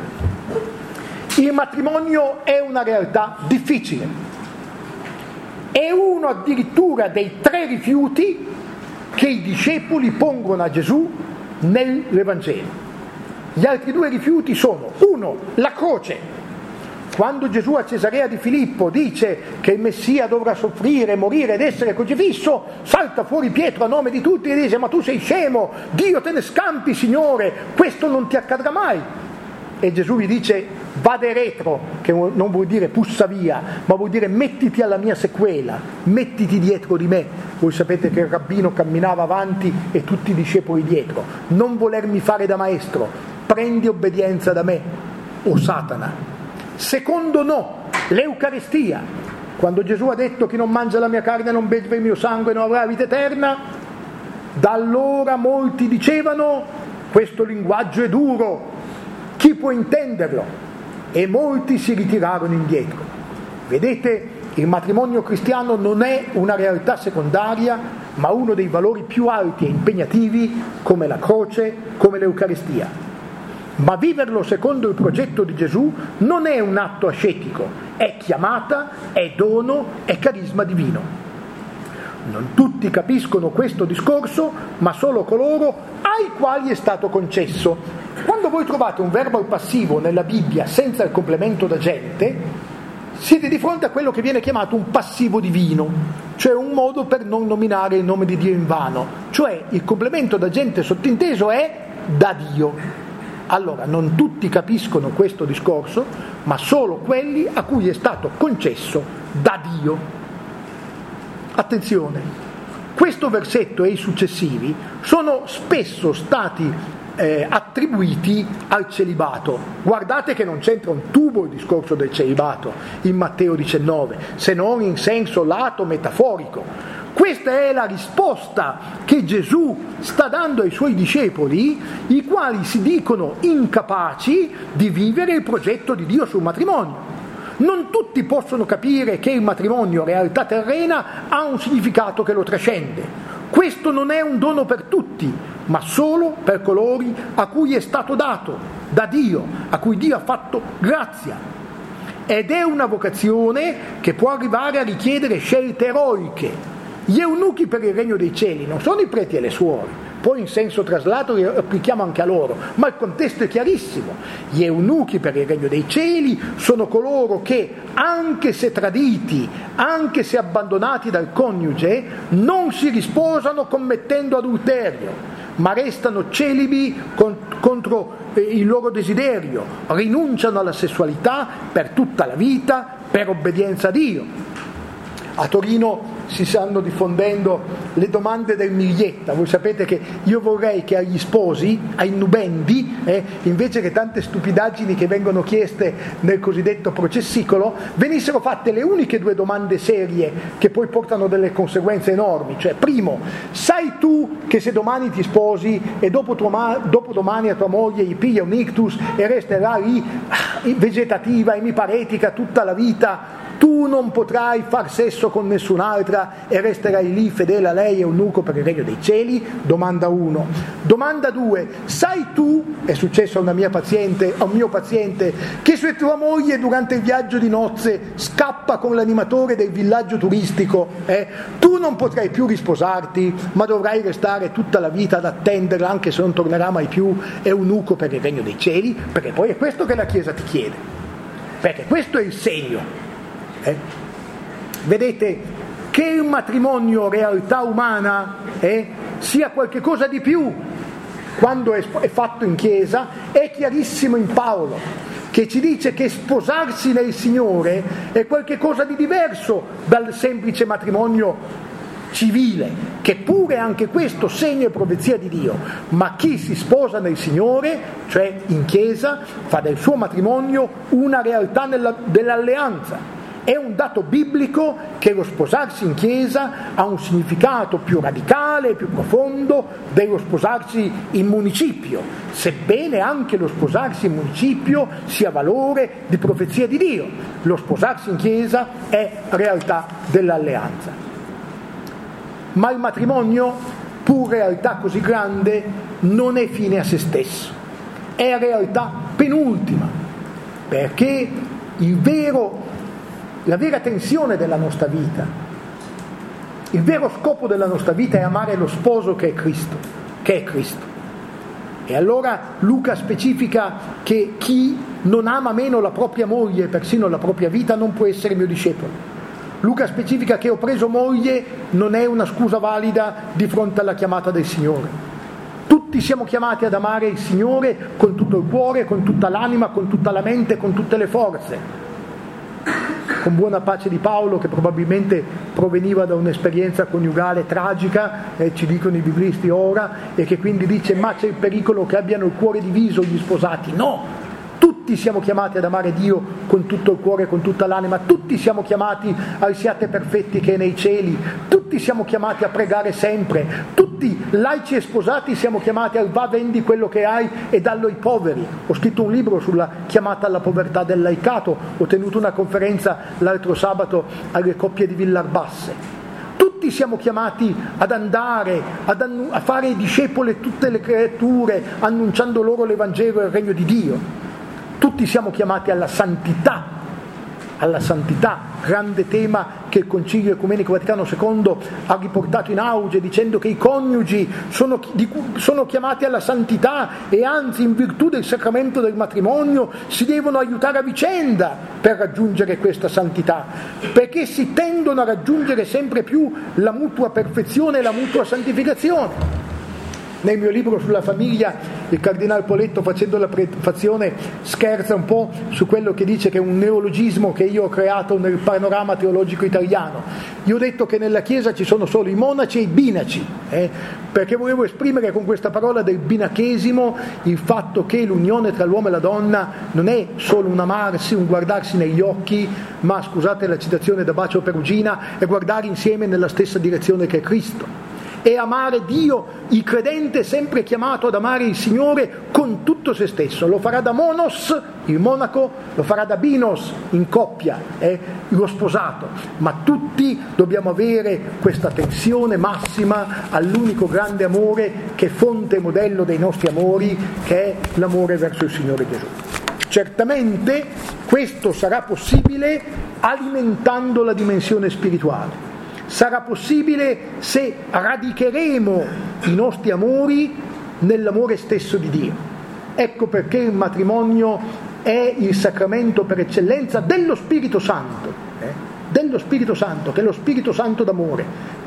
il matrimonio è una realtà difficile. È uno addirittura dei tre rifiuti che i discepoli pongono a Gesù nell'Evangelo. Gli altri due rifiuti sono: uno, la croce. Quando Gesù a Cesarea di Filippo dice che il Messia dovrà soffrire, morire ed essere crocifisso, salta fuori Pietro a nome di tutti e dice: ma tu sei scemo, Dio te ne scampi, Signore, questo non ti accadrà mai. E Gesù gli dice: vade retro, che non vuol dire pussa via, ma vuol dire mettiti alla mia sequela, mettiti dietro di me. Voi sapete che il rabbino camminava avanti e tutti i discepoli dietro. Non volermi fare da maestro, prendi obbedienza da me, o Satana. Secondo no, l'Eucaristia. Quando Gesù ha detto: chi non mangia la mia carne e non beve il mio sangue non avrà vita eterna, da allora molti dicevano: questo linguaggio è duro, chi può intenderlo? E molti si ritirarono indietro. Vedete, il matrimonio cristiano non è una realtà secondaria, ma uno dei valori più alti e impegnativi, come la croce, come l'Eucaristia. Ma viverlo secondo il progetto di Gesù non è un atto ascetico, è chiamata, è dono, è carisma divino. Non tutti capiscono questo discorso, ma solo coloro ai quali è stato concesso. Quando voi trovate un verbo al passivo nella Bibbia senza il complemento d'agente, siete di fronte a quello che viene chiamato un passivo divino, cioè un modo per non nominare il nome di Dio in vano, cioè il complemento d'agente sottinteso è da Dio. Allora, non tutti capiscono questo discorso, ma solo quelli a cui è stato concesso da Dio. Attenzione, questo versetto e i successivi sono spesso stati eh, attribuiti al celibato. Guardate che non c'entra un tubo il discorso del celibato in Matteo diciannove, se non in senso lato metaforico. Questa è la risposta che Gesù sta dando ai suoi discepoli, i quali si dicono incapaci di vivere il progetto di Dio sul matrimonio. Non tutti possono capire che il matrimonio, realtà terrena, ha un significato che lo trascende. Questo non è un dono per tutti, ma solo per coloro a cui è stato dato da Dio, a cui Dio ha fatto grazia. Ed è una vocazione che può arrivare a richiedere scelte eroiche. Gli eunuchi per il regno dei cieli non sono i preti e le suore, poi in senso traslato li applichiamo anche a loro, ma il contesto è chiarissimo. Gli eunuchi per il regno dei cieli sono coloro che, anche se traditi, anche se abbandonati dal coniuge, non si risposano commettendo adulterio, ma restano celibi con, contro eh, il loro desiderio, rinunciano alla sessualità per tutta la vita, per obbedienza a Dio. A Torino si stanno diffondendo le domande del Miglietta. Voi sapete che io vorrei che agli sposi, ai nubendi, eh, invece che tante stupidaggini che vengono chieste nel cosiddetto processicolo, venissero fatte le uniche due domande serie che poi portano delle conseguenze enormi. Cioè, primo, sai tu che se domani ti sposi e dopo, tua ma- dopo domani a tua moglie gli piglia un ictus e resterà lì vegetativa, emiparetica tutta la vita, tu non potrai far sesso con nessun'altra e resterai lì fedele a lei e eunuco per il regno dei cieli? Domanda uno. Domanda due, sai tu, è successo a una mia paziente, a un mio paziente, che se tua moglie durante il viaggio di nozze scappa con l'animatore del villaggio turistico, eh, tu non potrai più risposarti, ma dovrai restare tutta la vita ad attenderla, anche se non tornerà mai più eunuco per il regno dei cieli? Perché poi è questo che la Chiesa ti chiede, perché questo è il segno. Eh? Vedete che il matrimonio realtà umana eh, sia qualche cosa di più quando è, è fatto in chiesa, è chiarissimo in Paolo, che ci dice che sposarsi nel Signore è qualche cosa di diverso dal semplice matrimonio civile, che pure anche questo segno e profezia di Dio, ma chi si sposa nel Signore, cioè in chiesa, fa del suo matrimonio una realtà nella, dell'alleanza. È un dato biblico che lo sposarsi in chiesa ha un significato più radicale, più profondo dello sposarsi in municipio, sebbene anche lo sposarsi in municipio sia valore di profezia di Dio. Lo sposarsi in chiesa è realtà dell'alleanza. Ma il matrimonio, pur realtà così grande, non è fine a se stesso, è realtà penultima, perché il vero La vera tensione della nostra vita, il vero scopo della nostra vita è amare lo sposo che è Cristo, che è Cristo. E allora Luca specifica che chi non ama meno la propria moglie, persino la propria vita, non può essere mio discepolo. Luca specifica che ho preso moglie non è una scusa valida di fronte alla chiamata del Signore. Tutti siamo chiamati ad amare il Signore con tutto il cuore, con tutta l'anima, con tutta la mente, con tutte le forze. Con buona pace di Paolo, che probabilmente proveniva da un'esperienza coniugale tragica, eh, ci dicono i biblisti ora, e che quindi dice: ma c'è il pericolo che abbiano il cuore diviso gli sposati. No! Tutti siamo chiamati ad amare Dio con tutto il cuore, con tutta l'anima, tutti siamo chiamati al siate perfetti che è nei cieli, tutti siamo chiamati a pregare sempre, tutti laici e sposati siamo chiamati al va vendi quello che hai e dallo ai poveri. Ho scritto un libro sulla chiamata alla povertà del laicato, ho tenuto una conferenza l'altro sabato alle coppie di Villarbasse. Tutti siamo chiamati ad andare, ad annu- a fare discepole tutte le creature, annunciando loro l'Evangelo e il regno di Dio. Tutti siamo chiamati alla santità, alla santità, grande tema che il Concilio Ecumenico Vaticano secondo ha riportato in auge, dicendo che i coniugi sono, sono chiamati alla santità e anzi, in virtù del sacramento del matrimonio, si devono aiutare a vicenda per raggiungere questa santità, perché si tendono a raggiungere sempre più la mutua perfezione e la mutua santificazione. Nel mio libro sulla famiglia, il Cardinal Poletto, facendo la prefazione, scherza un po' su quello che dice che è un neologismo che io ho creato nel panorama teologico italiano. Io ho detto che nella Chiesa ci sono solo i monaci e i binaci, eh, perché volevo esprimere con questa parola del binachesimo il fatto che l'unione tra l'uomo e la donna non è solo un amarsi, un guardarsi negli occhi, ma, scusate la citazione da Bacio Perugina, è guardare insieme nella stessa direzione che è Cristo. E amare Dio, il credente è sempre chiamato ad amare il Signore con tutto se stesso. Lo farà da monos, il monaco, lo farà da binos, in coppia, eh, lo sposato. Ma tutti dobbiamo avere questa tensione massima all'unico grande amore che è fonte e modello dei nostri amori, che è l'amore verso il Signore Gesù. Certamente questo sarà possibile alimentando la dimensione spirituale. Sarà possibile se radicheremo i nostri amori nell'amore stesso di Dio. Ecco perché il matrimonio è il sacramento per eccellenza dello Spirito Santo, eh? dello Spirito Santo, che è lo Spirito Santo d'amore.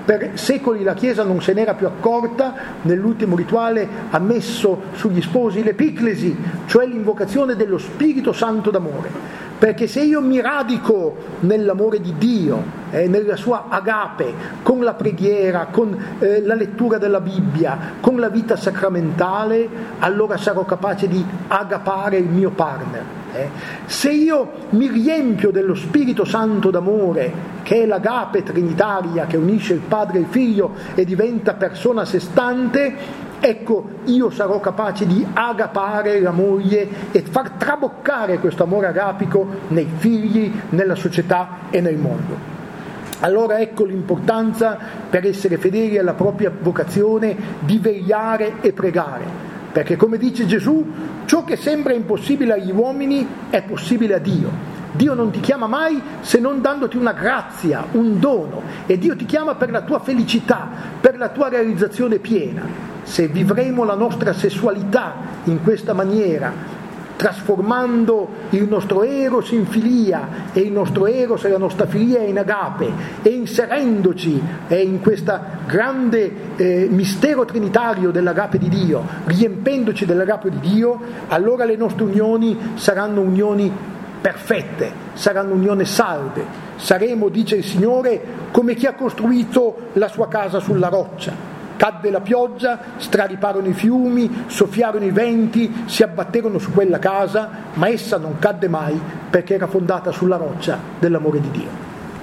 per secoli la Chiesa non se n'era più accorta, nell'ultimo rituale ha messo sugli sposi l'epiclesi, cioè l'invocazione dello Spirito Santo d'amore. Perché se io mi radico nell'amore di Dio, eh, nella sua agape, con la preghiera, con eh, la lettura della Bibbia, con la vita sacramentale, allora sarò capace di agapare il mio partner. Eh. Se io mi riempio dello Spirito Santo d'amore, che è l'agape trinitaria che unisce il Padre e il Figlio e diventa persona a sé stante, ecco, io sarò capace di agapare la moglie e far traboccare questo amore agapico nei figli, nella società e nel mondo. Allora ecco l'importanza, per essere fedeli alla propria vocazione, di vegliare e pregare, perché come dice Gesù, ciò che sembra impossibile agli uomini è possibile a Dio. Dio non ti chiama mai se non dandoti una grazia, un dono, e Dio ti chiama per la tua felicità, per la tua realizzazione piena. Se vivremo la nostra sessualità in questa maniera, trasformando il nostro eros in filia e il nostro eros e la nostra filia in agape, e inserendoci eh, in questo grande eh, mistero trinitario dell'agape di Dio, riempendoci dell'agape di Dio, allora le nostre unioni saranno unioni perfette, saranno unioni salde. Saremo, dice il Signore, come chi ha costruito la sua casa sulla roccia. Cadde la pioggia, strariparono i fiumi, soffiarono i venti, si abbatterono su quella casa, ma essa non cadde mai perché era fondata sulla roccia dell'amore di Dio.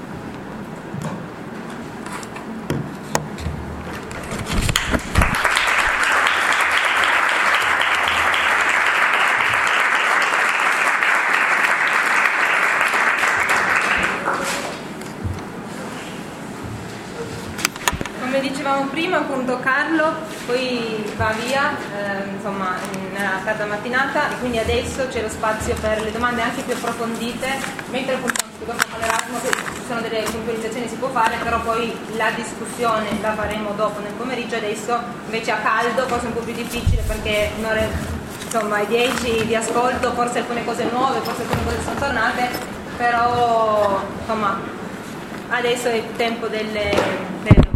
Prima appunto Carlo poi va via eh, insomma nella tarda mattinata, e quindi adesso c'è lo spazio per le domande anche più approfondite, mentre appunto con Erasmo ci sono delle puntualizzazioni si può fare, però poi la discussione la faremo dopo nel pomeriggio. Adesso invece a caldo forse è un po' più difficile perché un'ora, insomma ai dieci di ascolto, forse alcune cose nuove, forse alcune cose sono tornate, però insomma adesso è il tempo delle, delle domande.